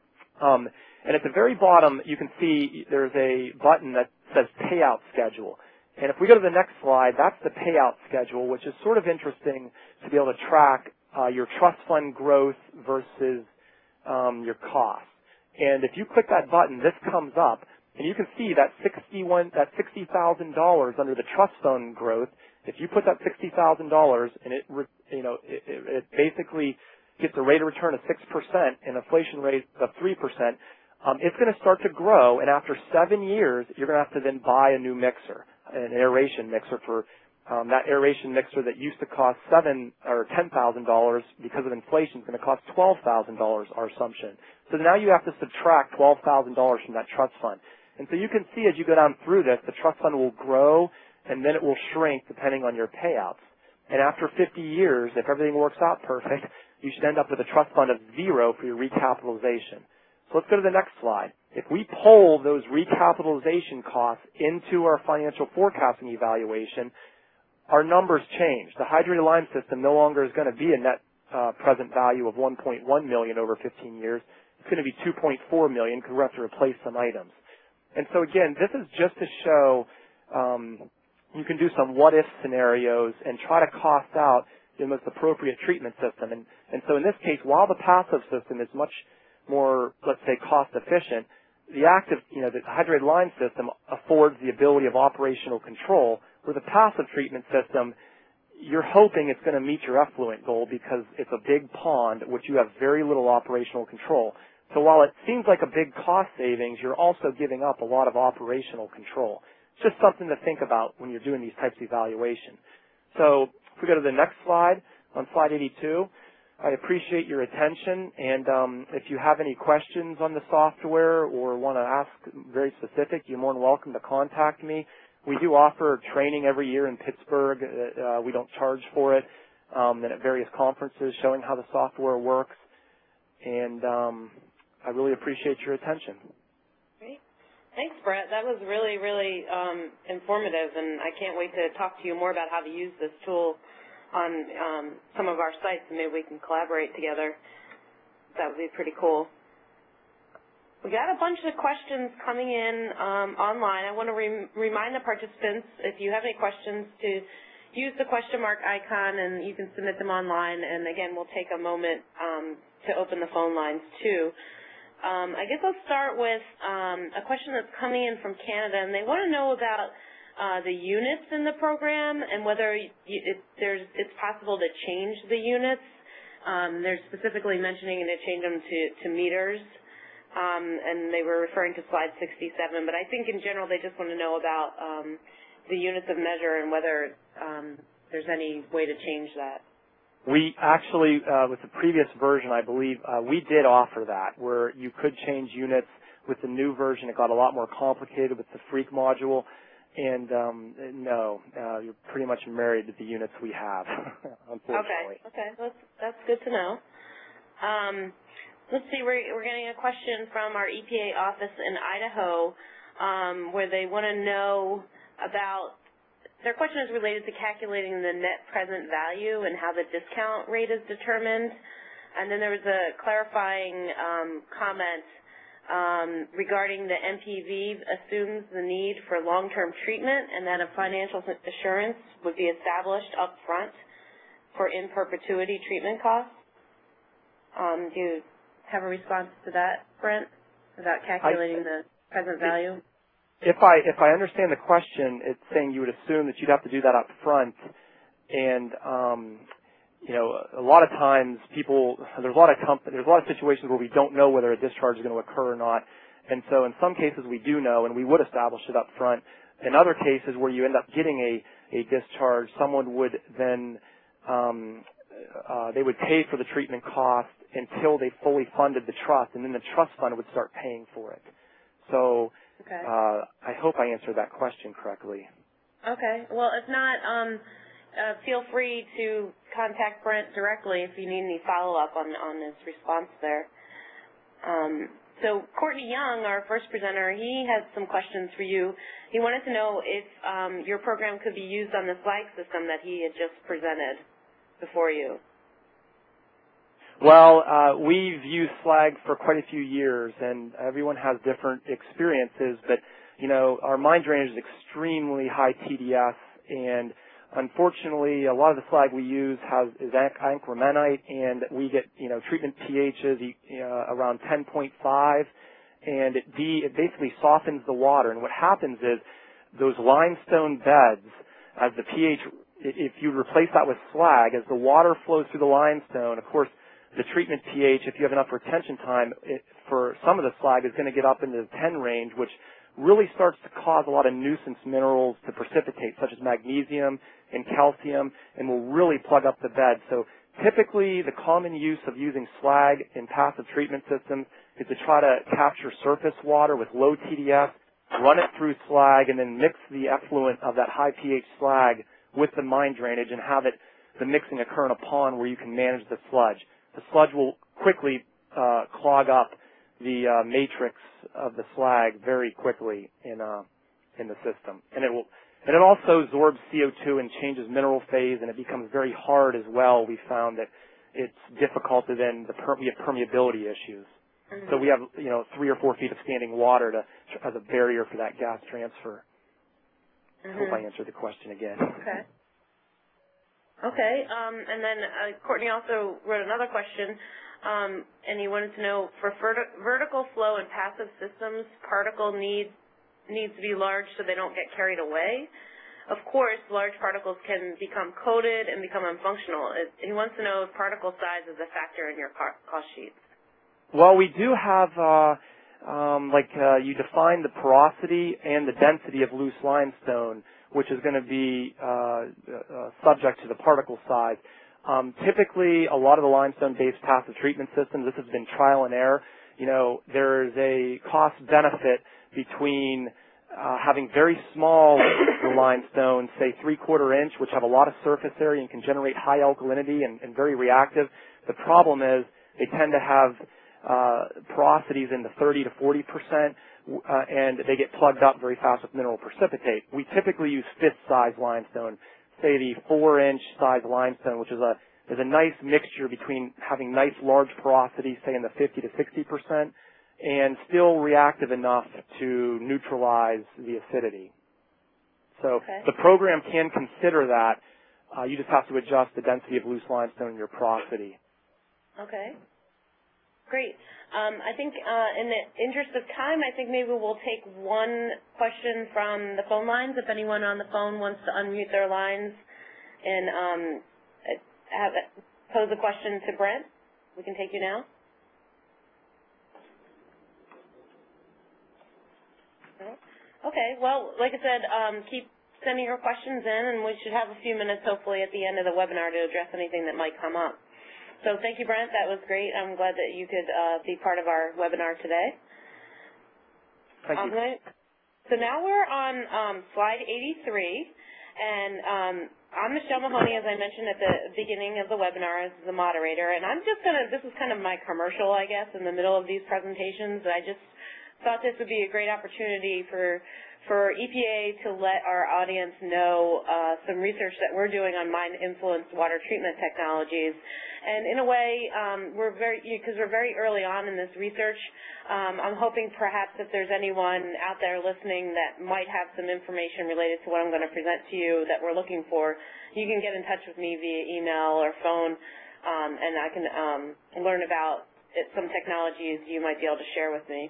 And at the very bottom, you can see there's a button that says payout schedule. And if we go to the next slide, that's the payout schedule, which is sort of interesting to be able to track your trust fund growth versus your costs. And if you click that button, this comes up, and you can see that $60,000 under the trust fund growth. If you put that $60,000 and it basically gets a rate of return of 6% and inflation rate of 3%, it's going to start to grow, and after 7 years, you're going to have to then buy a new mixer, an aeration mixer for that aeration mixer that used to cost $7,000 or $10,000 because of inflation is going to cost $12,000, our assumption. So now you have to subtract $12,000 from that trust fund. And so you can see as you go down through this, the trust fund will grow and then it will shrink depending on your payouts. And after 50 years, if everything works out perfect, you should end up with a trust fund of 0 for your recapitalization. So let's go to the next slide. If we pull those recapitalization costs into our financial forecasting evaluation, our numbers change. The hydrated line system no longer is going to be a net present value of $1.1 million over 15 years. It's going to be $2.4 million because we have to replace some items. And so again, this is just to show you can do some what-if scenarios and try to cost out the most appropriate treatment system. And so in this case, while the passive system is much more, let's say, cost efficient, the active, the hydrated line system affords the ability of operational control, where the passive treatment system, you're hoping it's going to meet your effluent goal because it's a big pond, which you have very little operational control. So while it seems like a big cost savings, you're also giving up a lot of operational control. It's just something to think about when you're doing these types of evaluations. So if we go to the next slide, on slide 82, I appreciate your attention, and if you have any questions on the software or want to ask very specific, you're more than welcome to contact me. We do offer training every year in Pittsburgh. We don't charge for it, and at various conferences showing how the software works, and I really appreciate your attention. Great. Thanks, Brett. That was really, really informative, and I can't wait to talk to you more about how to use this tool on some of our sites, and maybe we can collaborate together. That would be pretty cool. We got a bunch of questions coming in online. I want to remind the participants, if you have any questions, to use the question mark icon, and you can submit them online. And again, we'll take a moment to open the phone lines too. I guess I'll start with a question that's coming in from Canada, and they want to know about the units in the program and whether it's possible to change the units. They're specifically mentioning to change them to meters. And they were referring to slide 67, but I think in general they just want to know about the units of measure and whether there's any way to change that. We actually, with the previous version, I believe, we did offer that, where you could change units. With the new version, it got a lot more complicated with the Freak module, and no, you're pretty much married to the units we have, unfortunately. Okay, that's good to know. Let's see, we're getting a question from our EPA office in Idaho where they want to know about, their question is related to calculating the net present value and how the discount rate is determined. And then there was a clarifying comment regarding the NPV assumes the need for long-term treatment and that a financial assurance would be established up front for in perpetuity treatment costs. Do you have a response to that, Brent, about calculating the present value? If I understand the question, it's saying you would assume that you'd have to do that up front, and a lot of times there's a lot of situations where we don't know whether a discharge is going to occur or not, and so in some cases we do know, and we would establish it up front. In other cases where you end up getting a discharge, someone would then they would pay for the treatment cost until they fully funded the trust, and then the trust fund would start paying for it. So okay. I hope I answered that question correctly. Okay. Well, if not, feel free to contact Brent directly if you need any follow-up on his response there. So Courtney Young, our first presenter, he has some questions for you. He wanted to know if your program could be used on the SLAG system that he had just presented before you. Well, we've used SLAG for quite a few years, and everyone has different experiences, but, our mine drainage is extremely high TDS, and unfortunately, a lot of the SLAG we use is anchromenite, and we get, treatment pHs around 10.5, and it basically softens the water, and what happens is those limestone beds, as the pH, if you replace that with SLAG, as the water flows through the limestone, of course, the treatment pH, if you have enough retention time, for some of the SLAG is going to get up into the 10 range, which really starts to cause a lot of nuisance minerals to precipitate, such as magnesium and calcium, and will really plug up the bed. So typically, the common use of using SLAG in passive treatment systems is to try to capture surface water with low TDS, run it through SLAG, and then mix the effluent of that high pH SLAG with the mine drainage and have the mixing occur in a pond where you can manage the sludge. The sludge will quickly clog up the matrix of the slag very quickly in the system, and it also absorbs CO2 and changes mineral phase, and it becomes very hard as well. We found that it's difficult to then we have permeability issues. Mm-hmm. So we have 3 or 4 feet of standing water as a barrier for that gas transfer. Mm-hmm. I hope I answered the question again. Okay. Okay, and then Courtney also wrote another question, and he wanted to know, for vertical flow and passive systems, particle needs to be large so they don't get carried away. Of course, large particles can become coated and become unfunctional. He wants to know if particle size is a factor in your cost sheets. Well, we do have, you define the porosity and the density of loose limestone, which is going to be subject to the particle size. Typically, a lot of the limestone-based passive treatment systems, this has been trial and error. There's a cost-benefit between having very small limestone, say 3/4 inch, which have a lot of surface area and can generate high alkalinity and very reactive. The problem is they tend to have porosities in the 30 to 40%, and they get plugged up very fast with mineral precipitate. We typically use fist-size limestone, say the 4-inch size limestone, which is a nice mixture between having nice large porosity, say in the 50 to 60%, and still reactive enough to neutralize the acidity. So the program can consider that. You just have to adjust the density of loose limestone and your porosity. Okay. Great. I think in the interest of time, I think maybe we'll take one question from the phone lines. If anyone on the phone wants to unmute their lines and pose a question to Brent, we can take you now. Okay, well, like I said, keep sending your questions in, and we should have a few minutes, hopefully, at the end of the webinar to address anything that might come up. So thank you, Brent. That was great. I'm glad that you could be part of our webinar today. Thank you. So now we're on slide 83, and I'm Michelle Mahoney, as I mentioned at the beginning of the webinar, as the moderator, and I'm just going to, this is kind of my commercial, I guess, in the middle of these presentations. I just thought this would be a great opportunity for EPA to let our audience know some research that we're doing on mine-influenced water treatment technologies. And in a way, because we're very early on in this research, I'm hoping perhaps if there's anyone out there listening that might have some information related to what I'm going to present to you that we're looking for, you can get in touch with me via email or phone, and I can learn about some technologies you might be able to share with me.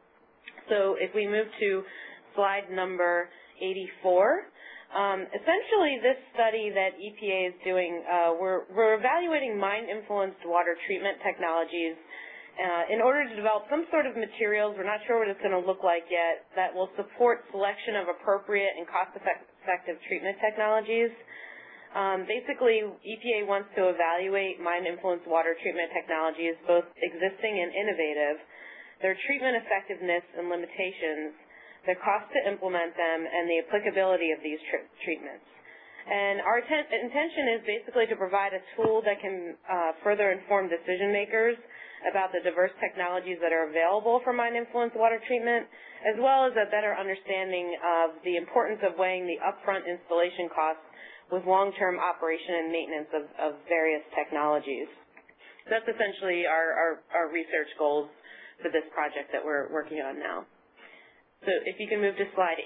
So if we move to slide number 84, essentially this study that EPA is doing, we're evaluating mine-influenced water treatment technologies in order to develop some sort of materials, we're not sure what it's going to look like yet, that will support selection of appropriate and cost-effective treatment technologies. Basically, EPA wants to evaluate mine-influenced water treatment technologies, both existing and innovative, their treatment effectiveness and limitations, the cost to implement them, and the applicability of these treatments. And our intention is basically to provide a tool that can further inform decision makers about the diverse technologies that are available for mine-influenced water treatment, as well as a better understanding of the importance of weighing the upfront installation costs with long-term operation and maintenance of various technologies. So that's essentially our research goals for this project that we're working on now. So if you can move to slide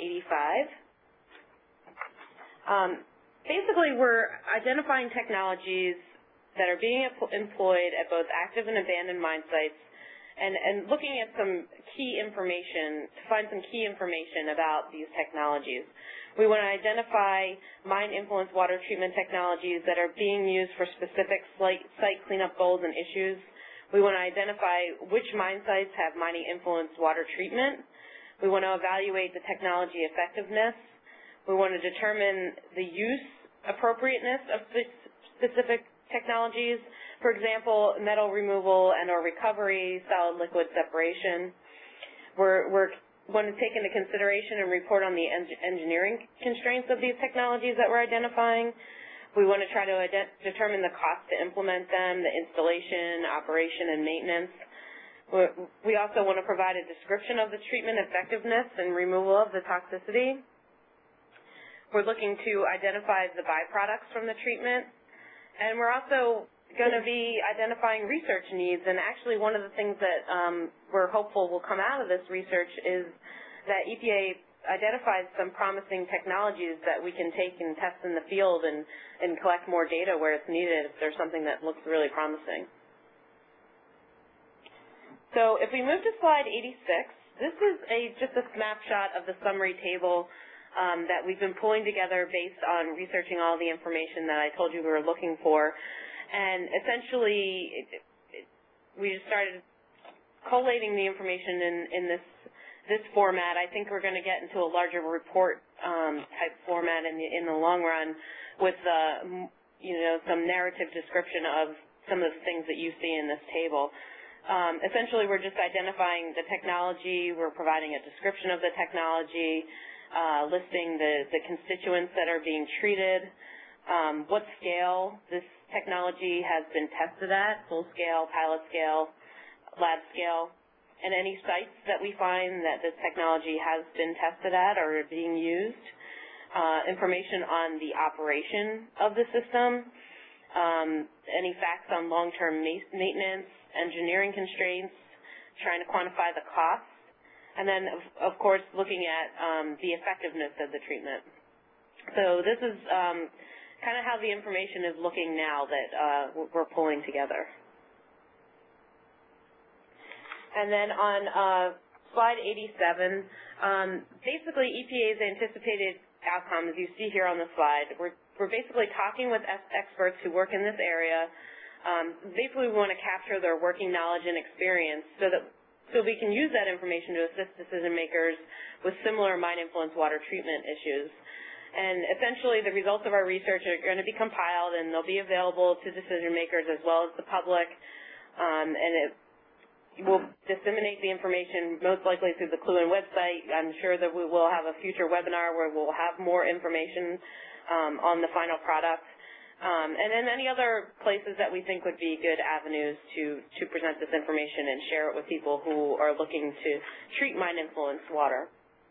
85. Basically, we're identifying technologies that are being employed at both active and abandoned mine sites and looking at some key information, to find some key information about these technologies. We want to identify mine-influenced water treatment technologies that are being used for specific site cleanup goals and issues. We want to identify which mine sites have mining-influenced water treatment. We want to evaluate the technology effectiveness. We want to determine the use appropriateness of specific technologies. For example, metal removal and or recovery, solid liquid separation. We want to take into consideration and report on the engineering constraints of these technologies that we're identifying. We want to try to determine the cost to implement them, the installation, operation, and maintenance. We also want to provide a description of the treatment effectiveness and removal of the toxicity. We're looking to identify the byproducts from the treatment. And we're also going to be identifying research needs. And actually one of the things that we're hopeful will come out of this research is that EPA identifies some promising technologies that we can take and test in the field and collect more data where it's needed if there's something that looks really promising. So if we move to slide 86, this is just a snapshot of the summary table that we've been pulling together based on researching all the information that I told you we were looking for. And essentially, we just started collating the information in this format. I think we're going to get into a larger report type format in the long run with some narrative description of some of the things that you see in this table. Essentially, we're just identifying the technology. We're providing a description of the technology, listing the constituents that are being treated, what scale this technology has been tested at, full scale, pilot scale, lab scale, and any sites that we find that this technology has been tested at or being used. information on the operation of the system, any facts on long-term maintenance, engineering constraints, trying to quantify the costs, and then, of course, looking at the effectiveness of the treatment. So this is kind of how the information is looking now that we're pulling together. And then on slide 87, basically EPA's anticipated outcome, as you see here on the slide, we're basically talking with experts who work in this area. Basically, we want to capture their working knowledge and experience so we can use that information to assist decision makers with similar mine influence water treatment issues. And essentially, the results of our research are going to be compiled, and they'll be available to decision makers as well as the public. And we'll disseminate the information most likely through the Cluen website. I'm sure that we will have a future webinar where we'll have more information on the final product. And then any other places that we think would be good avenues to present this information and share it with people who are looking to treat mine-influenced water.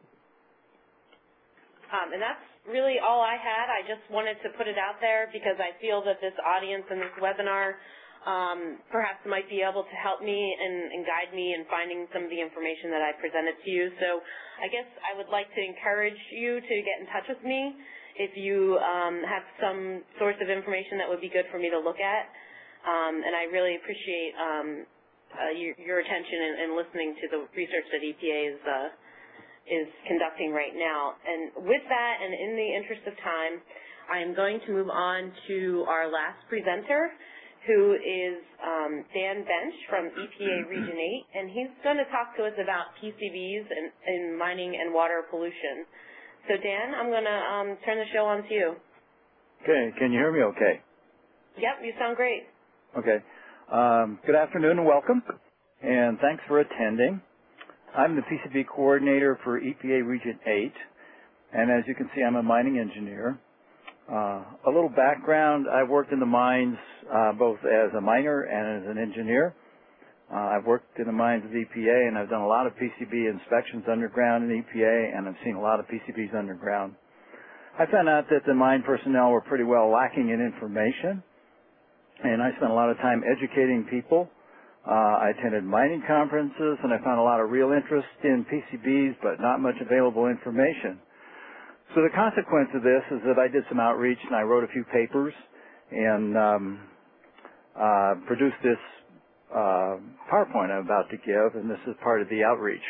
And that's really all I had. I just wanted to put it out there because I feel that this audience and this webinar perhaps might be able to help me and guide me in finding some of the information that I presented to you. So I guess I would like to encourage you to get in touch with me if you have some source of information that would be good for me to look at. And I really appreciate your attention and listening to the research that EPA is conducting right now. And with that, and in the interest of time, I am going to move on to our last presenter, who is Dan Bench from EPA Region 8, and he's going to talk to us about PCBs in mining and water pollution. So Dan, I'm going to turn the show on to you. Okay, can you hear me okay? Yep, you sound great. Okay. Good afternoon and welcome, and thanks for attending. I'm the PCB coordinator for EPA Region 8, and as you can see, I'm a mining engineer. A little background, I've worked in the mines both as a miner and as an engineer. I've worked in the mines of EPA, and I've done a lot of PCB inspections underground in EPA, and I've seen a lot of PCBs underground. I found out that the mine personnel were pretty well lacking in information, and I spent a lot of time educating people. I attended mining conferences, and I found a lot of real interest in PCBs, but not much available information. So the consequence of this is that I did some outreach, and I wrote a few papers, and produced this PowerPoint I'm about to give, and this is part of the outreach.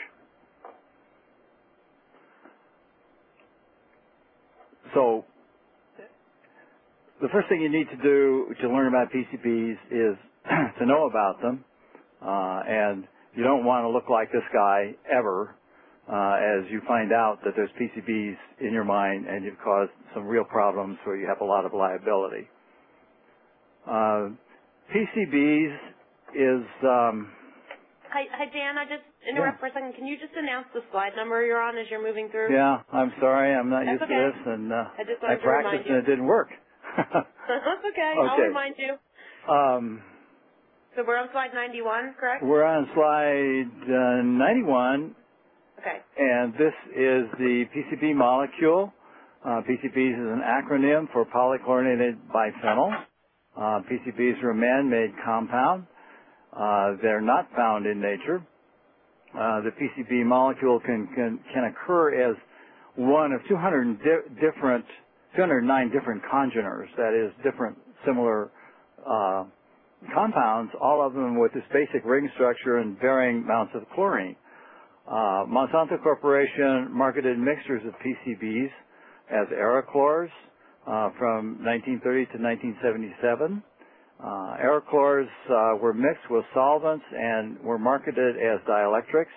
So the first thing you need to do to learn about PCBs is to know about them, and you don't want to look like this guy ever as you find out that there's PCBs in your mine and you've caused some real problems where you have a lot of liability. PCBs is... Hi, Dan. I just interrupt for a second. Can you just announce the slide number you're on as you're moving through? Yeah, I'm sorry. I'm not used to this, and I practiced and it didn't work. That's okay. I'll remind you. So we're on slide 91, correct? We're on slide 91. Okay. And this is the PCB molecule. PCBs is an acronym for polychlorinated biphenyl. PCBs are a man-made compound. They're not found in nature. The PCB molecule can occur as one of 209 different congeners, that is, different similar compounds, all of them with this basic ring structure and varying amounts of chlorine. Monsanto Corporation marketed mixtures of PCBs as Aerochlors from 1930 to 1977. Aerochlors were mixed with solvents and were marketed as dielectrics.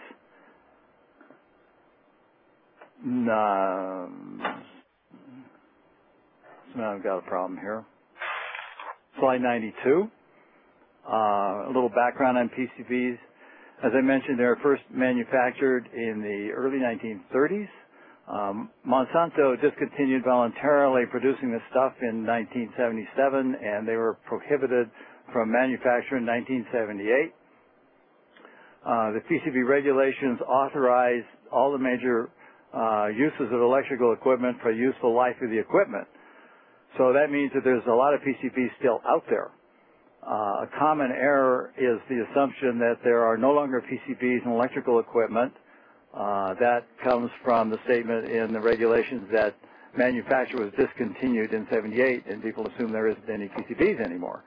So now I've got a problem here. Slide 92. A little background on PCBs. As I mentioned, they were first manufactured in the early 1930s. Monsanto discontinued voluntarily producing this stuff in 1977, and they were prohibited from manufacture in 1978. The PCB regulations authorized all the major uses of electrical equipment for useful life of the equipment. So that means that there's a lot of PCBs still out there. A common error is the assumption that there are no longer PCBs in electrical equipment. That comes from the statement in the regulations that manufacture was discontinued in '78, and people assume there isn't any PCBs anymore.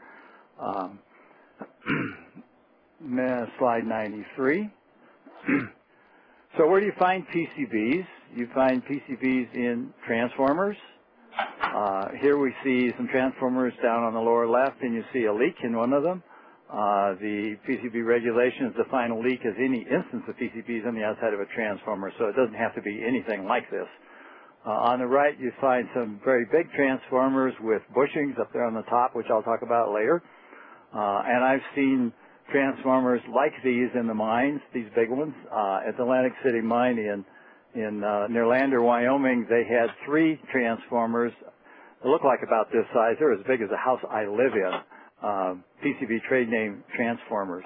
Slide 93. So where do you find PCBs? You find PCBs in transformers. Here we see some transformers down on the lower left, and you see a leak in one of them. The PCB regulations define a leak as any instance of PCBs on the outside of a transformer, so it doesn't have to be anything like this. On the right, you find some very big transformers with bushings up there on the top, which I'll talk about later. And I've seen transformers like these in the mines, these big ones. At the Atlantic City mine near Lander, Wyoming, they had 3 transformers that look like about this size. They're as big as the house I live in. PCB trade name transformers.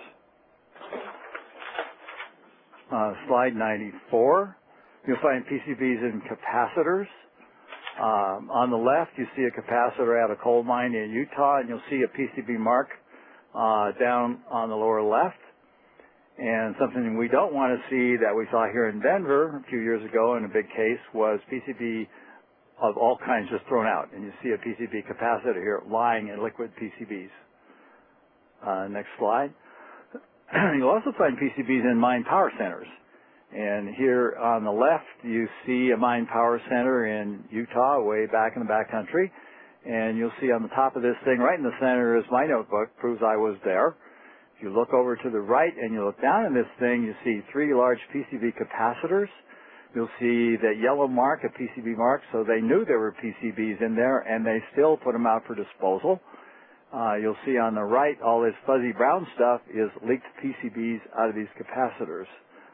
Slide 94. You'll find PCBs in capacitors. On the left, you see a capacitor at a coal mine in Utah, and you'll see a PCB mark down on the lower left. And something we don't want to see that we saw here in Denver a few years ago in a big case was PCB of all kinds just thrown out. And you see a PCB capacitor here lying in liquid PCBs. Next slide. You'll also find PCBs in mine power centers. And here on the left, you see a mine power center in Utah, way back in the backcountry. And you'll see on the top of this thing, right in the center, is my notebook, proves I was there. If you look over to the right and you look down in this thing, you see 3 large PCB capacitors. You'll see that yellow mark, a PCB mark, so they knew there were PCBs in there, and they still put them out for disposal. You'll see on the right, all this fuzzy brown stuff is leaked PCBs out of these capacitors.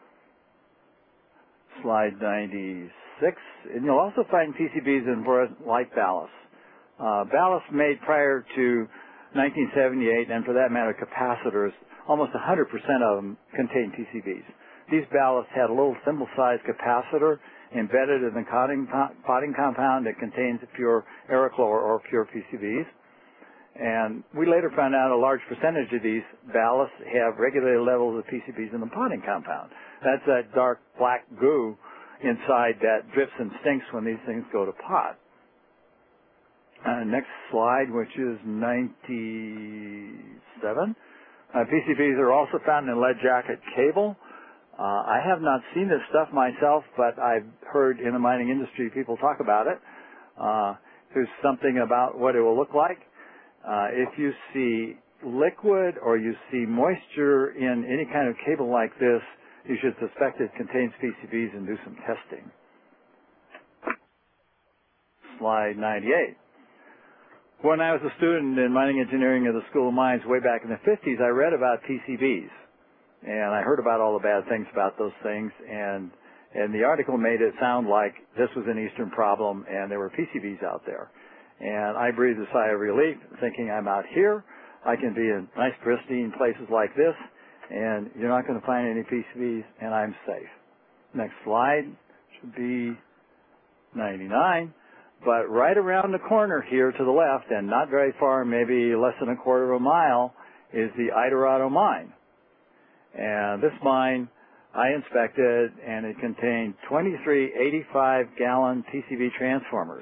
Slide 96. And you'll also find PCBs in fluorescent-like ballasts. Ballasts made prior to 1978, and for that matter, capacitors, almost 100% of them contain PCBs. These ballasts had a little thimble-sized capacitor embedded in the potting compound that contains pure Aerochlor or pure PCBs. And we later found out a large percentage of these ballasts have regulated levels of PCBs in the potting compound. That's that dark black goo inside that drips and stinks when these things go to pot. Next slide, which is 97. PCBs are also found in lead jacket cable. I have not seen this stuff myself, but I've heard in the mining industry people talk about it. There's something about what it will look like. If you see liquid or you see moisture in any kind of cable like this, you should suspect it contains PCBs and do some testing. Slide 98. When I was a student in mining engineering at the School of Mines way back in the 50s, I read about PCBs. And I heard about all the bad things about those things, and the article made it sound like this was an Eastern problem and there were PCBs out there. And I breathed a sigh of relief, thinking I'm out here. I can be in nice, pristine places like this, and you're not going to find any PCBs, and I'm safe. Next slide should be 99. But right around the corner here to the left, and not very far, maybe less than a quarter of a mile, is the Idorado mine. And this mine I inspected, and it contained 23 85-gallon PCB transformers.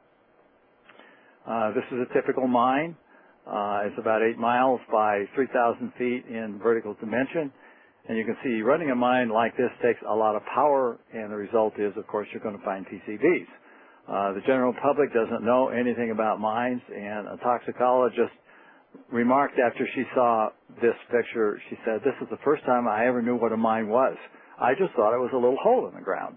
This is a typical mine. It's about 8 miles by 3,000 feet in vertical dimension. And you can see running a mine like this takes a lot of power, and the result is, of course, you're going to find PCBs. The general public doesn't know anything about mines, and a toxicologist remarked after she saw this picture, she said, "This is the first time I ever knew what a mine was. I just thought it was a little hole in the ground."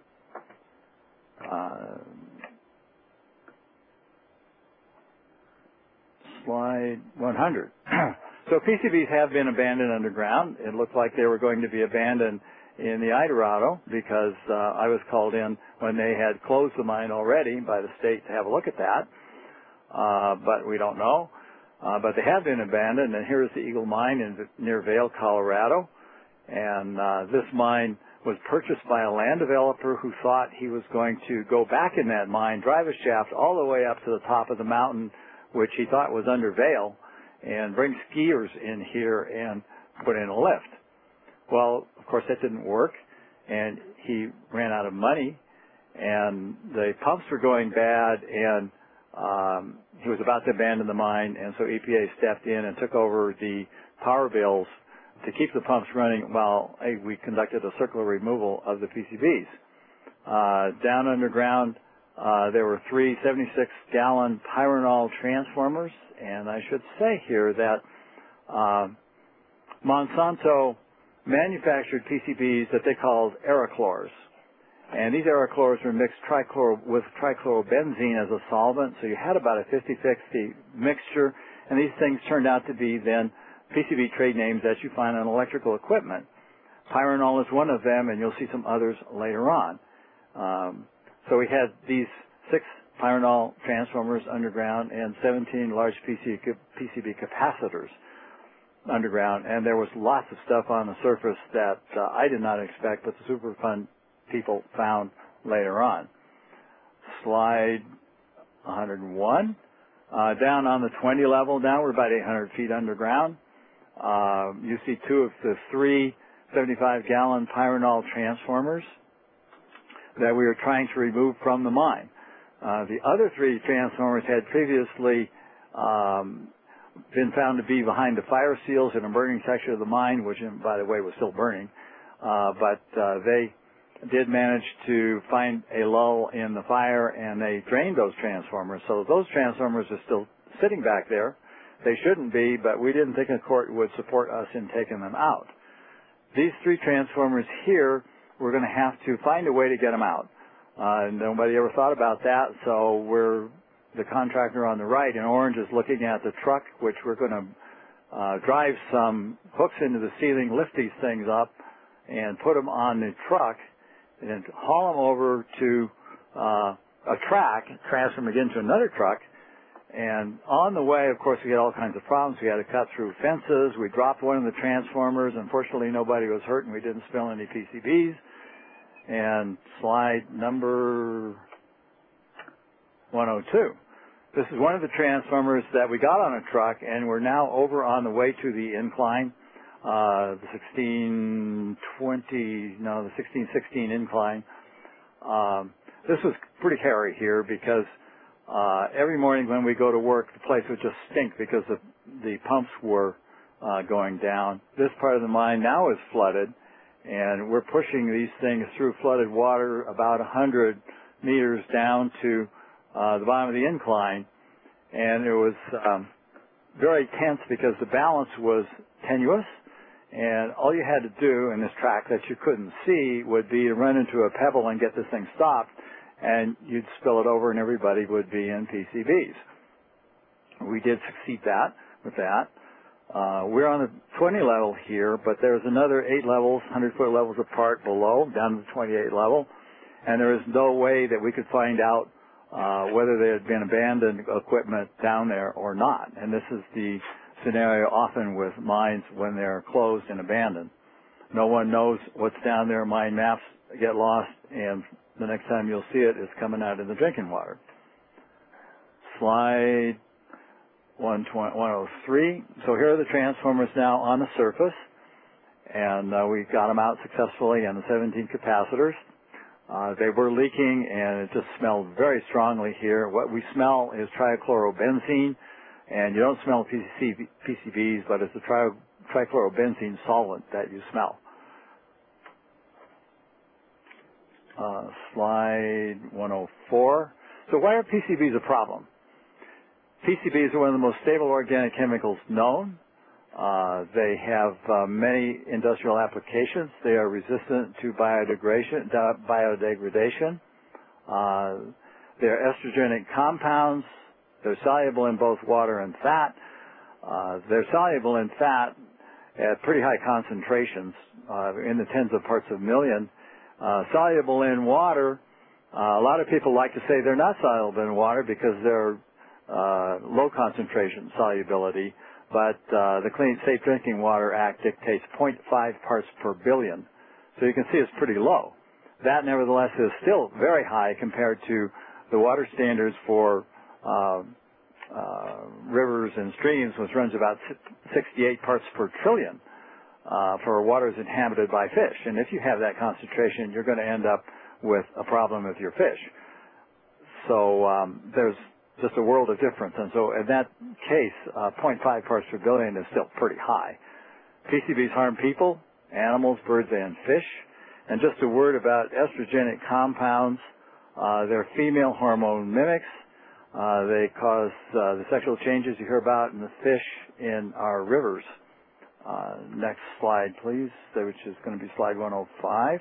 Slide 100. So PCBs have been abandoned underground. It looked like they were going to be abandoned in the Idorado because I was called in when they had closed the mine already by the state to have a look at that. But we don't know. But they have been abandoned, and here's the Eagle Mine near Vail, Colorado. And this mine was purchased by a land developer who thought he was going to go back in that mine, drive a shaft all the way up to the top of the mountain, which he thought was under Vail, and bring skiers in here and put in a lift. Well, of course, that didn't work, and he ran out of money, and the pumps were going bad, and he was about to abandon the mine, and so EPA stepped in and took over the power bills to keep the pumps running while we conducted a circular removal of the PCBs. Down underground, there were 3 76-gallon Pyranol transformers, and I should say here that Monsanto manufactured PCBs that they called Aerochlors. And these Aerochlors were mixed with trichlorobenzene as a solvent, so you had about a 50-50 mixture, and these things turned out to be then PCB trade names that you find on electrical equipment. Pyranol is one of them, and you'll see some others later on. So we had these 6 Pyranol transformers underground and 17 large PCB capacitors underground, and there was lots of stuff on the surface that I did not expect, but the Superfund people found later on. Slide 101. Down on the 20 level, now we're about 800 feet underground. You see 2 of the 3 75-gallon Pyranol transformers that we were trying to remove from the mine. The other 3 transformers had previously been found to be behind the fire seals in a burning section of the mine, which, by the way, was still burning. But they did manage to find a lull in the fire, and they drained those transformers. So those transformers are still sitting back there. They shouldn't be, but we didn't think a court would support us in taking them out. These 3 transformers here, we're going to have to find a way to get them out. Nobody ever thought about that, so the contractor on the right in orange is looking at the truck, which we're going to drive some hooks into the ceiling, lift these things up, and put them on the truck, and haul them over to a track, transfer them again to another truck. And on the way, of course, we had all kinds of problems. We had to cut through fences. We dropped one of the transformers. Unfortunately, nobody was hurt, and we didn't spill any PCBs. And slide number 102. This is one of the transformers that we got on a truck, and we're now over on the way to the incline, the 1616 incline. This was pretty hairy here because every morning when we go to work, the place would just stink because the pumps were going down. This part of the mine now is flooded, and we're pushing these things through flooded water about 100 meters down to the bottom of the incline, and it was very tense because the balance was tenuous, and all you had to do in this track that you couldn't see would be to run into a pebble and get this thing stopped, and you'd spill it over and everybody would be in PCBs. We did succeed with that. We're on the 20 level here, but there's another 8 levels, 100-foot levels apart below, down to the 28 level, and there is no way that we could find out whether there had been abandoned equipment down there or not. And this is the scenario often with mines when they're closed and abandoned. No one knows what's down there. Mine maps get lost, and the next time you'll see it is coming out in the drinking water. Slide 103. So here are the transformers now on the surface, and we got them out successfully on the 17 capacitors. They were leaking, and it just smelled very strongly here. What we smell is trichlorobenzene, and you don't smell PCBs, but it's the trichlorobenzene solvent that you smell. Slide 104. So why are PCBs a problem? PCBs are one of the most stable organic chemicals known. They have many industrial applications. They are resistant to biodegradation. They're estrogenic compounds. They're soluble in both water and fat. They're soluble in fat at pretty high concentrations, in the tens of parts per million. Soluble in water, a lot of people like to say they're not soluble in water because they're low concentration solubility, but the Clean Safe Drinking Water Act dictates 0.5 parts per billion. So you can see it's pretty low. That, nevertheless, is still very high compared to the water standards for rivers and streams, which runs about 68 parts per trillion for waters inhabited by fish. And if you have that concentration, you're going to end up with a problem with your fish. So there's just a world of difference. And so in that case, 0.5 parts per billion is still pretty high. PCBs harm people, animals, birds, and fish. And just a word about estrogenic compounds. They're female hormone mimics. They cause the sexual changes you hear about in the fish in our rivers. Next slide, please, which is going to be slide 105.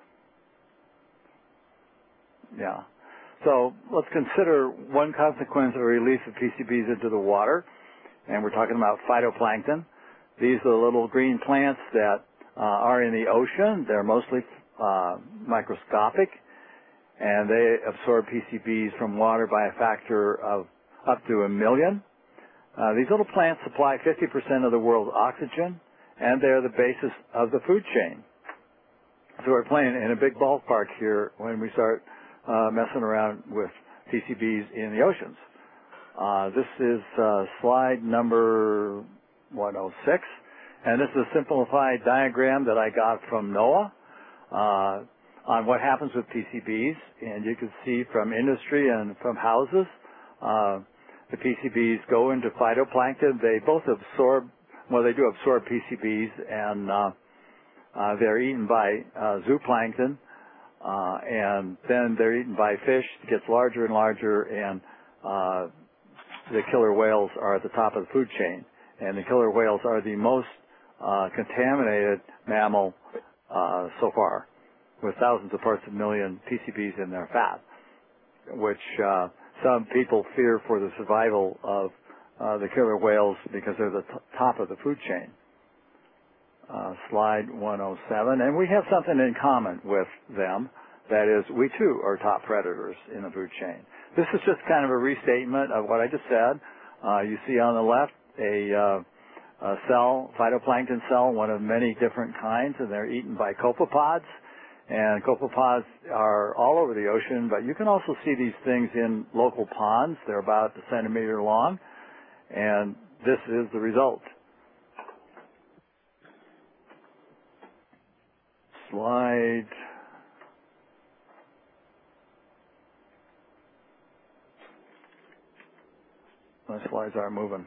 Yeah. So let's consider one consequence of the release of PCBs into the water, and we're talking about phytoplankton. These are the little green plants that are in the ocean. They're mostly microscopic, and they absorb PCBs from water by a factor of up to 1 million. These little plants supply 50% of the world's oxygen, and they're the basis of the food chain. So we're playing in a big ballpark here when we start messing around with PCBs in the oceans. This is slide number 106, and this is a simplified diagram that I got from NOAA on what happens with PCBs, and you can see from industry and from houses, the PCBs go into phytoplankton. They both absorb, well, they do absorb PCBs, and they're eaten by zooplankton, and then they're eaten by fish. It gets larger and larger, and the killer whales are at the top of the food chain. And the killer whales are the most contaminated mammal so far, with thousands of parts per million PCBs in their fat, which some people fear for the survival of the killer whales because they're the top of the food chain. Slide 107, and we have something in common with them. That is, we too are top predators in the food chain. This is just kind of a restatement of what I just said. You see on the left a cell, phytoplankton cell, one of many different kinds, and they're eaten by copepods. And copepods are all over the ocean, but you can also see these things in local ponds. They're about a centimeter long, and this is the result. Slide. My slides aren't moving.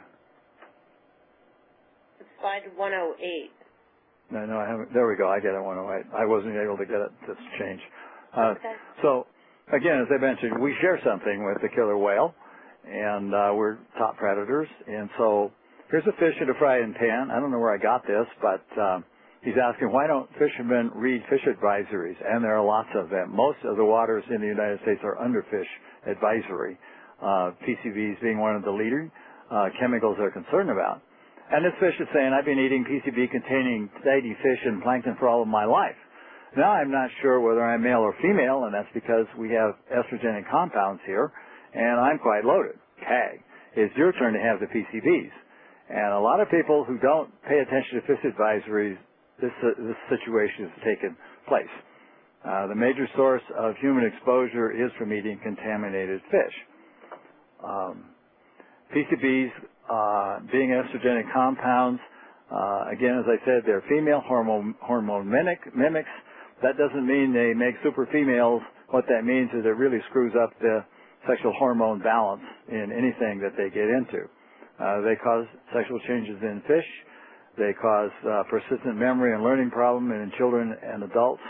Slide 108. No, I haven't. There we go. I get it. 108. I wasn't able to get it to change. Okay. So, again, as I mentioned, we share something with the killer whale, and we're top predators. And so, here's a fish in a frying pan. I don't know where I got this, but he's asking, why don't fishermen read fish advisories? And there are lots of them. Most of the waters in the United States are under fish advisory. PCBs being one of the leading chemicals they're concerned about. And this fish is saying, I've been eating PCB-containing fatty fish and plankton for all of my life. Now I'm not sure whether I'm male or female, and that's because we have estrogenic compounds here, and I'm quite loaded. Tag. It's your turn to have the PCBs. And a lot of people who don't pay attention to fish advisories, this situation has taken place. The major source of human exposure is from eating contaminated fish. PCBs being estrogenic compounds, again, as I said, they're female hormone mimics. That doesn't mean they make super females. What that means is it really screws up the sexual hormone balance in anything that they get into. They cause sexual changes in fish. They cause persistent memory and learning problems in children and adults.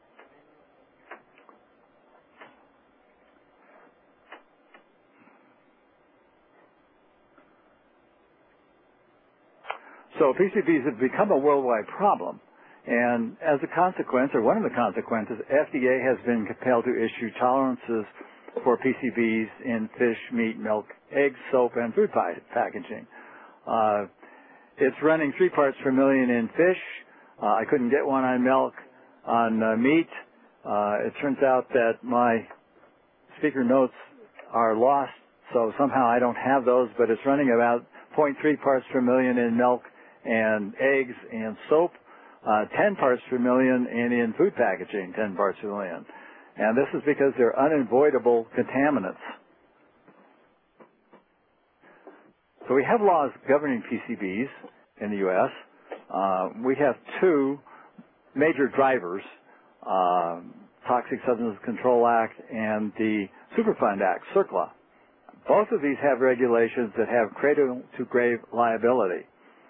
So PCBs have become a worldwide problem. And as a consequence, or one of the consequences, FDA has been compelled to issue tolerances for PCBs in fish, meat, milk, eggs, soap, and food packaging. It's running 3 parts per million in fish. I couldn't get one on milk. On meat, it turns out that my speaker notes are lost, so somehow I don't have those, but it's running about 0.3 parts per million in milk and eggs and soap. 10 parts per million, and in food packaging, 10 parts per million. And this is because they're unavoidable contaminants. So we have laws governing PCBs in the U.S. We have two major drivers, Toxic Substances Control Act and the Superfund Act, CERCLA. Both of these have regulations that have cradle-to-grave liability.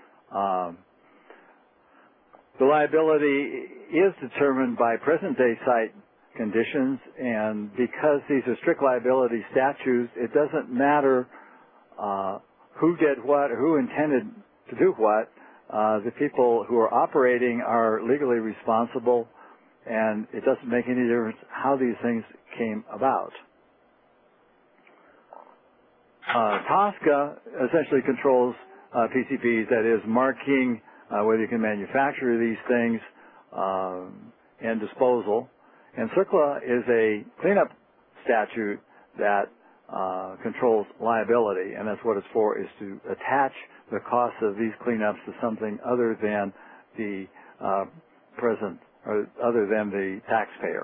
The liability is determined by present-day site conditions, and because these are strict liability statutes, it doesn't matter who did what or who intended to do what. The people who are operating are legally responsible, and it doesn't make any difference how these things came about. TSCA essentially controls PCBs, that is, marking whether you can manufacture these things and disposal. And CERCLA is a cleanup statute that controls liability, and that's what it's for, is to attach the cost of these cleanups to something other than the present, or other than the taxpayer.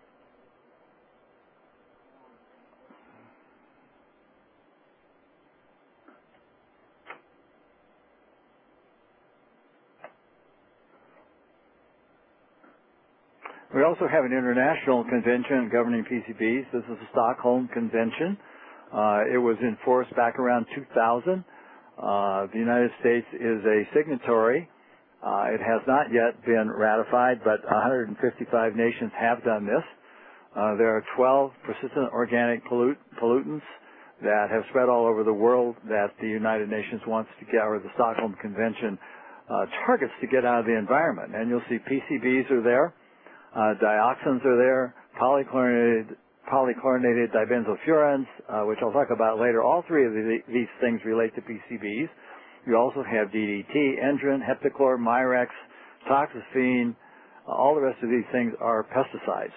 We also have an international convention governing PCBs. This is the Stockholm Convention. It was in force back around 2000. The United States is a signatory. It has not yet been ratified, but 155 nations have done this. There are 12 persistent organic pollutants that have spread all over the world that the United Nations wants to get, or the Stockholm Convention targets to get out of the environment. And you'll see PCBs are there. Dioxins are there, polychlorinated dibenzofurans, which I'll talk about later. All three of these things relate to PCBs. You also have DDT, Endrin, Heptachlor, Mirex, Toxaphene. All the rest of these things are pesticides.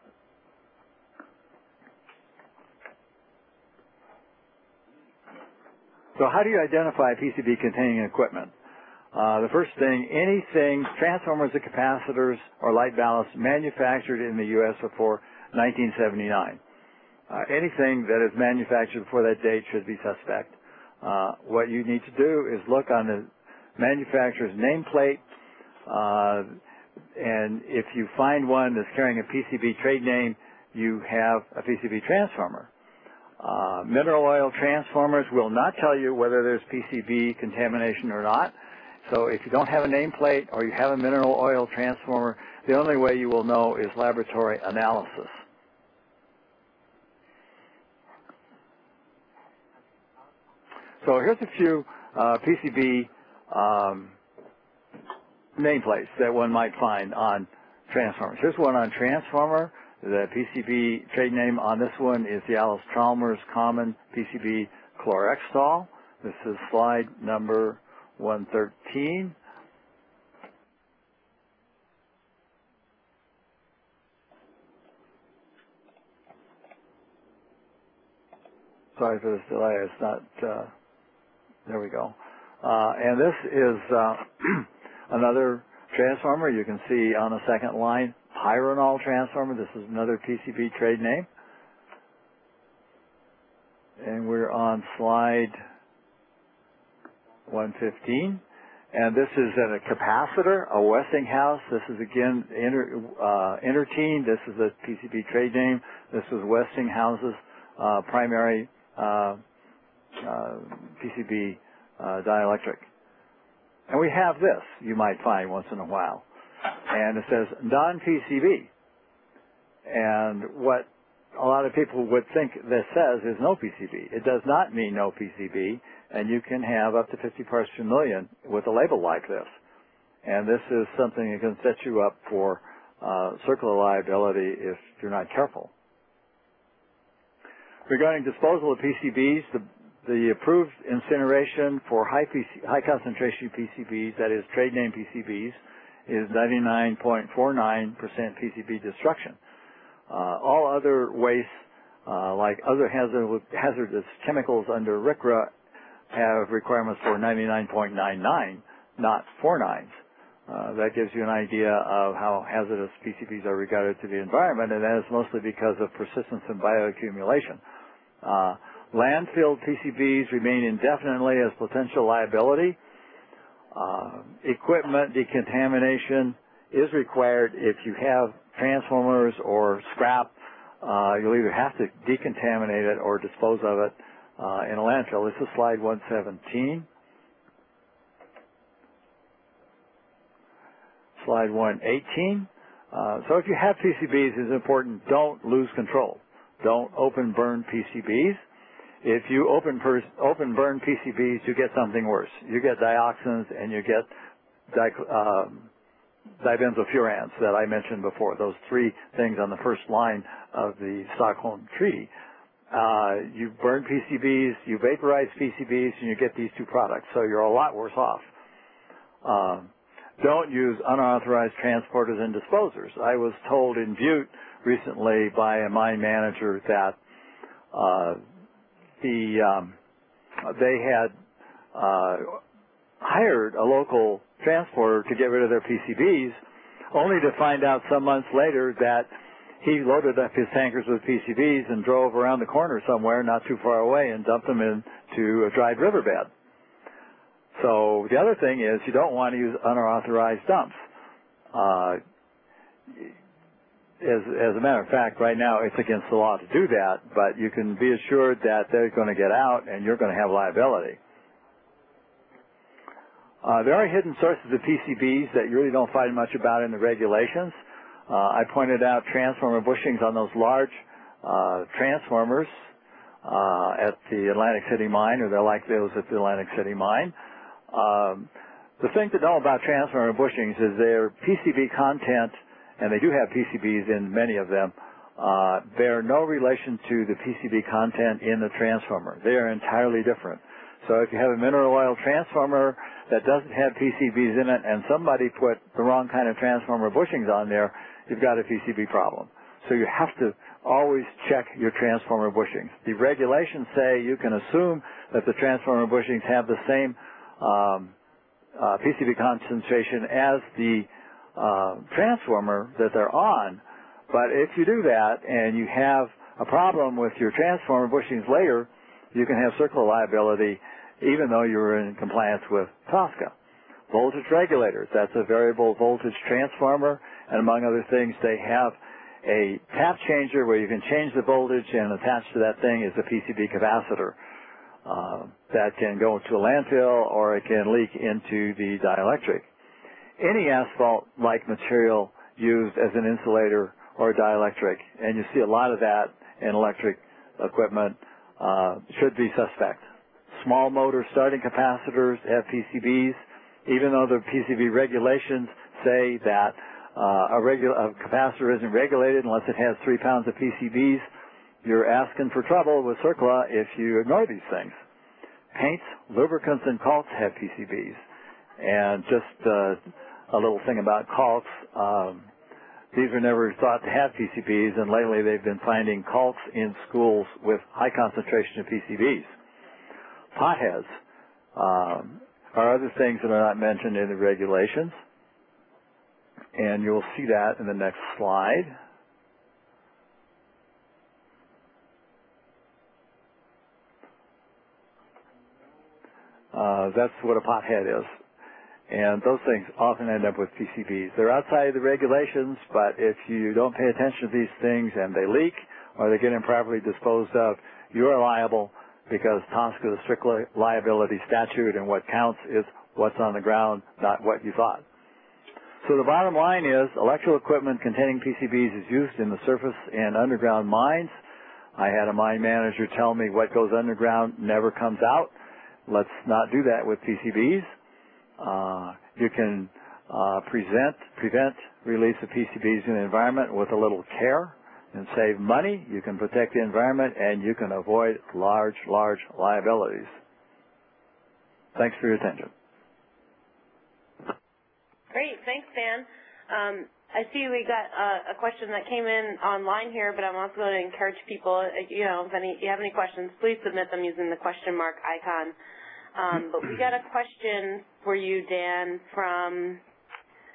So how do you identify PCB-containing equipment? The first thing, anything, transformers and capacitors or light ballasts manufactured in the U.S. before 1979. Anything that is manufactured before that date should be suspect. What you need to do is look on the manufacturer's nameplate, and if you find one that's carrying a PCB trade name, you have a PCB transformer. Mineral oil transformers will not tell you whether there's PCB contamination or not. So if you don't have a nameplate or you have a mineral oil transformer, the only way you will know is laboratory analysis. So here's a few PCB nameplates that one might find on transformers. Here's one on transformer. The PCB trade name on this one is the Allis-Chalmers Common PCB Chlorextol. This is slide number 113. Sorry for this delay. It's not, there we go. And this is another transformer. You can see on the second line, Pyranol transformer. This is another PCB trade name. And we're on slide 115, and this is a capacitor, a Westinghouse. This is again Intertene. This is a PCB trade name. This is Westinghouse's primary PCB dielectric. And we have this you might find once in a while, and it says non-PCB. And what a lot of people would think this says is no PCB. It does not mean no PCB. And you can have up to 50 parts per million with a label like this. And this is something that can set you up for CERCLA liability if you're not careful. Regarding disposal of PCBs, the approved incineration for high concentration PCBs, that is trade name PCBs, is 99.49% PCB destruction. All other wastes, like other hazardous chemicals under RCRA, have requirements for 99.99, not 49s. That gives you an idea of how hazardous PCBs are regarded to the environment, and that is mostly because of persistence and bioaccumulation. Landfill PCBs remain indefinitely as potential liability. Equipment decontamination is required if you have transformers or scrap. You'll either have to decontaminate it or dispose of it in a landfill. This is slide 117. Slide 118. So if you have PCBs, it's important, don't lose control. Don't open burn PCBs. If you open burn PCBs, you get something worse. You get dioxins and you get dibenzofurans that I mentioned before, those three things on the first line of the Stockholm Treaty. You burn PCBs, you vaporize PCBs, and you get these two products, so you're a lot worse off. Don't use unauthorized transporters and disposers. I was told in Butte recently by a mine manager that they had hired a local transporter to get rid of their PCBs, only to find out some months later that he loaded up his tankers with PCBs and drove around the corner somewhere not too far away and dumped them into a dried riverbed. So the other thing is you don't want to use unauthorized dumps. As a matter of fact, right now it's against the law to do that, but you can be assured that they're going to get out and you're going to have liability. There are hidden sources of PCBs that you really don't find much about in the regulations. I pointed out transformer bushings on those large transformers at the Atlantic City mine, or they're like those at the Atlantic City mine. The thing to know about transformer bushings is their PCB content, and they do have PCBs in many of them, bear no relation to the PCB content in the transformer. They are entirely different. So if you have a mineral oil transformer that doesn't have PCBs in it and somebody put the wrong kind of transformer bushings on there, you've got a PCB problem. So you have to always check your transformer bushings. The regulations say you can assume that the transformer bushings have the same PCB concentration as the transformer that they're on, but if you do that and you have a problem with your transformer bushings later, you can have circular liability even though you're in compliance with TSCA. Voltage regulators, that's a variable voltage transformer, and among other things they have a tap changer where you can change the voltage, and attached to that thing is a PCB capacitor that can go to a landfill or it can leak into the dielectric. Any asphalt-like material used as an insulator or dielectric, and you see a lot of that in electric equipment, should be suspect. Small motor starting capacitors have PCBs, even though the PCB regulations say that a capacitor isn't regulated unless it has 3 pounds of PCBs. You're asking for trouble with CERCLA if you ignore these things. Paints, lubricants, and caulks have PCBs. And just a little thing about caulks, these were never thought to have PCBs, and lately they've been finding caulks in schools with high concentration of PCBs. Potheads are other things that are not mentioned in the regulations, and you'll see that in the next slide. That's what a pothead is. And those things often end up with PCBs. They're outside of the regulations, but if you don't pay attention to these things and they leak or they get improperly disposed of, you are liable because TSCA is a strict liability statute, and what counts is what's on the ground, not what you thought. So the bottom line is electrical equipment containing PCBs is used in the surface and underground mines. I had a mine manager tell me what goes underground never comes out. Let's not do that with PCBs. You can prevent release of PCBs in the environment with a little care and save money. You can protect the environment, and you can avoid large liabilities. Thanks for your attention. Great. Thanks, Dan. I see we got a question that came in online here, but I'm also going to encourage people, if you have any questions, please submit them using the question mark icon. But we got a question for you, Dan, from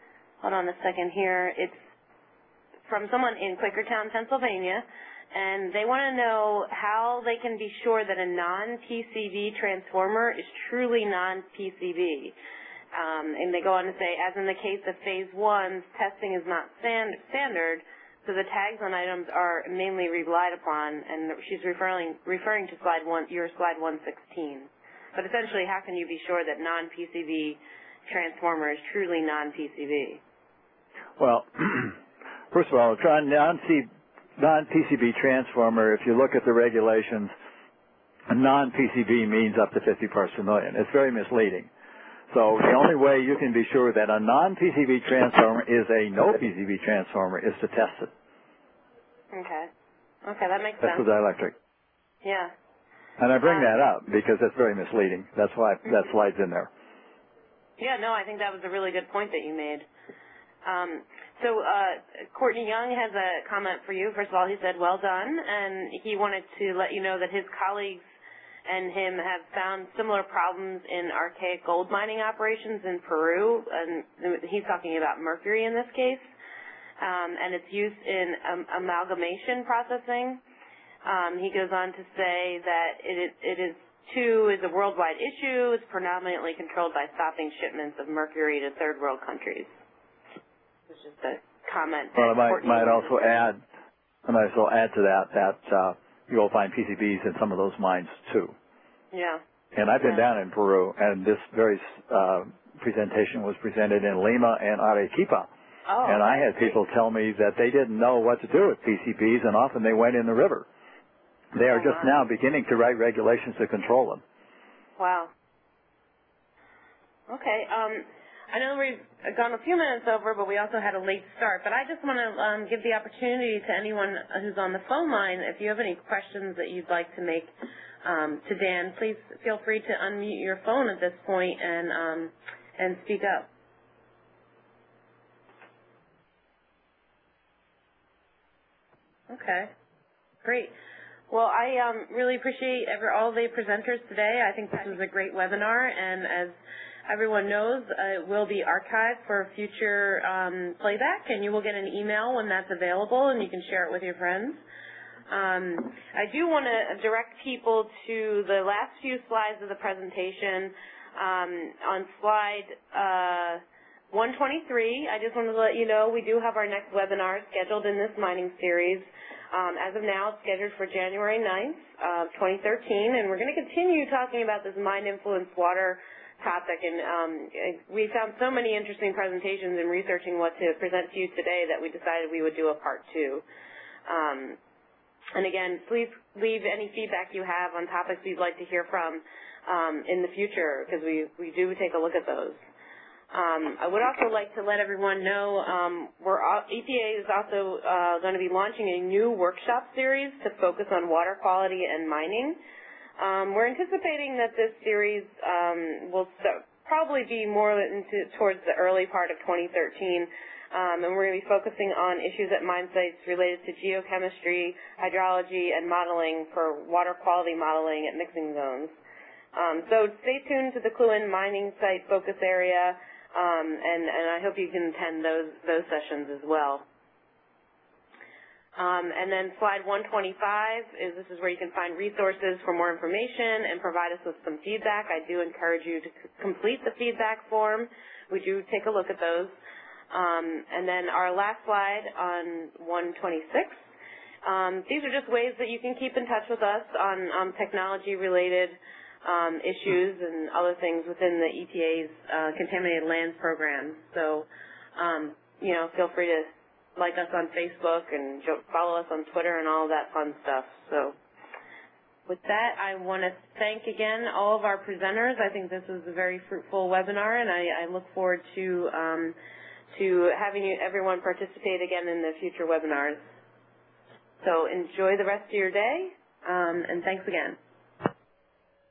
hold on a second here. It's from someone in Quakertown, Pennsylvania, and they want to know how they can be sure that a non-PCV transformer is truly non-PCV. And they go on to say, as in the case of Phase 1, testing is not standard, so the tags on items are mainly relied upon, and she's referring to your slide 116. But essentially, how can you be sure that non-PCV transformer is truly non-PCV? Well, first of all, non-PCB transformer, if you look at the regulations, a non-PCB means up to 50 parts per million. It's very misleading. So the only way you can be sure that a non-PCB transformer is a no PCB transformer is to test it. Okay. Okay, that makes sense. That's with dielectric. Yeah. And I bring that up because it's very misleading. That's why that slide's in there. Yeah, no, I think that was a really good point that you made. So Courtney Young has a comment for you. First of all, he said, well done, and he wanted to let you know that his colleagues and him have found similar problems in archaic gold mining operations in Peru, and he's talking about mercury in this case, and its use in amalgamation processing. He goes on to say that it is a worldwide issue. It's predominantly controlled by stopping shipments of mercury to third world countries. It's just a comment. Well, I might also add to that you'll find PCBs in some of those mines too. Yeah. And I've been down in Peru, and this very presentation was presented in Lima and Arequipa. Oh, and I had people tell me that they didn't know what to do with PCBs, and often they went in the river. They are just now beginning to write regulations to control them. Wow. Okay. I know we've gone a few minutes over, but we also had a late start. But I just want to give the opportunity to anyone who's on the phone line, if you have any questions that you'd like to make to Dan, please feel free to unmute your phone at this point and speak up. Okay. Great. Well, I really appreciate all the presenters today. I think this was a great webinar, and as everyone knows, it will be archived for future playback, and you will get an email when that's available, and you can share it with your friends. I do want to direct people to the last few slides of the presentation. On slide 123, I just wanted to let you know we do have our next webinar scheduled in this mining series. As of now, it's scheduled for January 9th, 2013, and we're going to continue talking about this mind-influenced water topic. And we found so many interesting presentations in researching what to present to you today that we decided we would do a part 2. And again, please leave any feedback you have on topics you'd like to hear from in the future, because we do take a look at those. I would also like to let everyone know EPA is also going to be launching a new workshop series to focus on water quality and mining. We're anticipating that this series will probably be more towards the early part of 2013, and we're going to be focusing on issues at mine sites related to geochemistry, hydrology, and modeling for water quality modeling at mixing zones. So stay tuned to the Cluin mining site focus area. And I hope you can attend those sessions as well. And then slide 125 this is where you can find resources for more information and provide us with some feedback. I do encourage you to complete the feedback form. We do take a look at those. And then our last slide on 126. These are just ways that you can keep in touch with us on technology-related issues and other things within the EPA's Contaminated Lands program. So, feel free to like us on Facebook and follow us on Twitter and all that fun stuff. So, with that, I want to thank again all of our presenters. I think this was a very fruitful webinar, and I look forward to having everyone participate again in the future webinars. So, enjoy the rest of your day, and thanks again.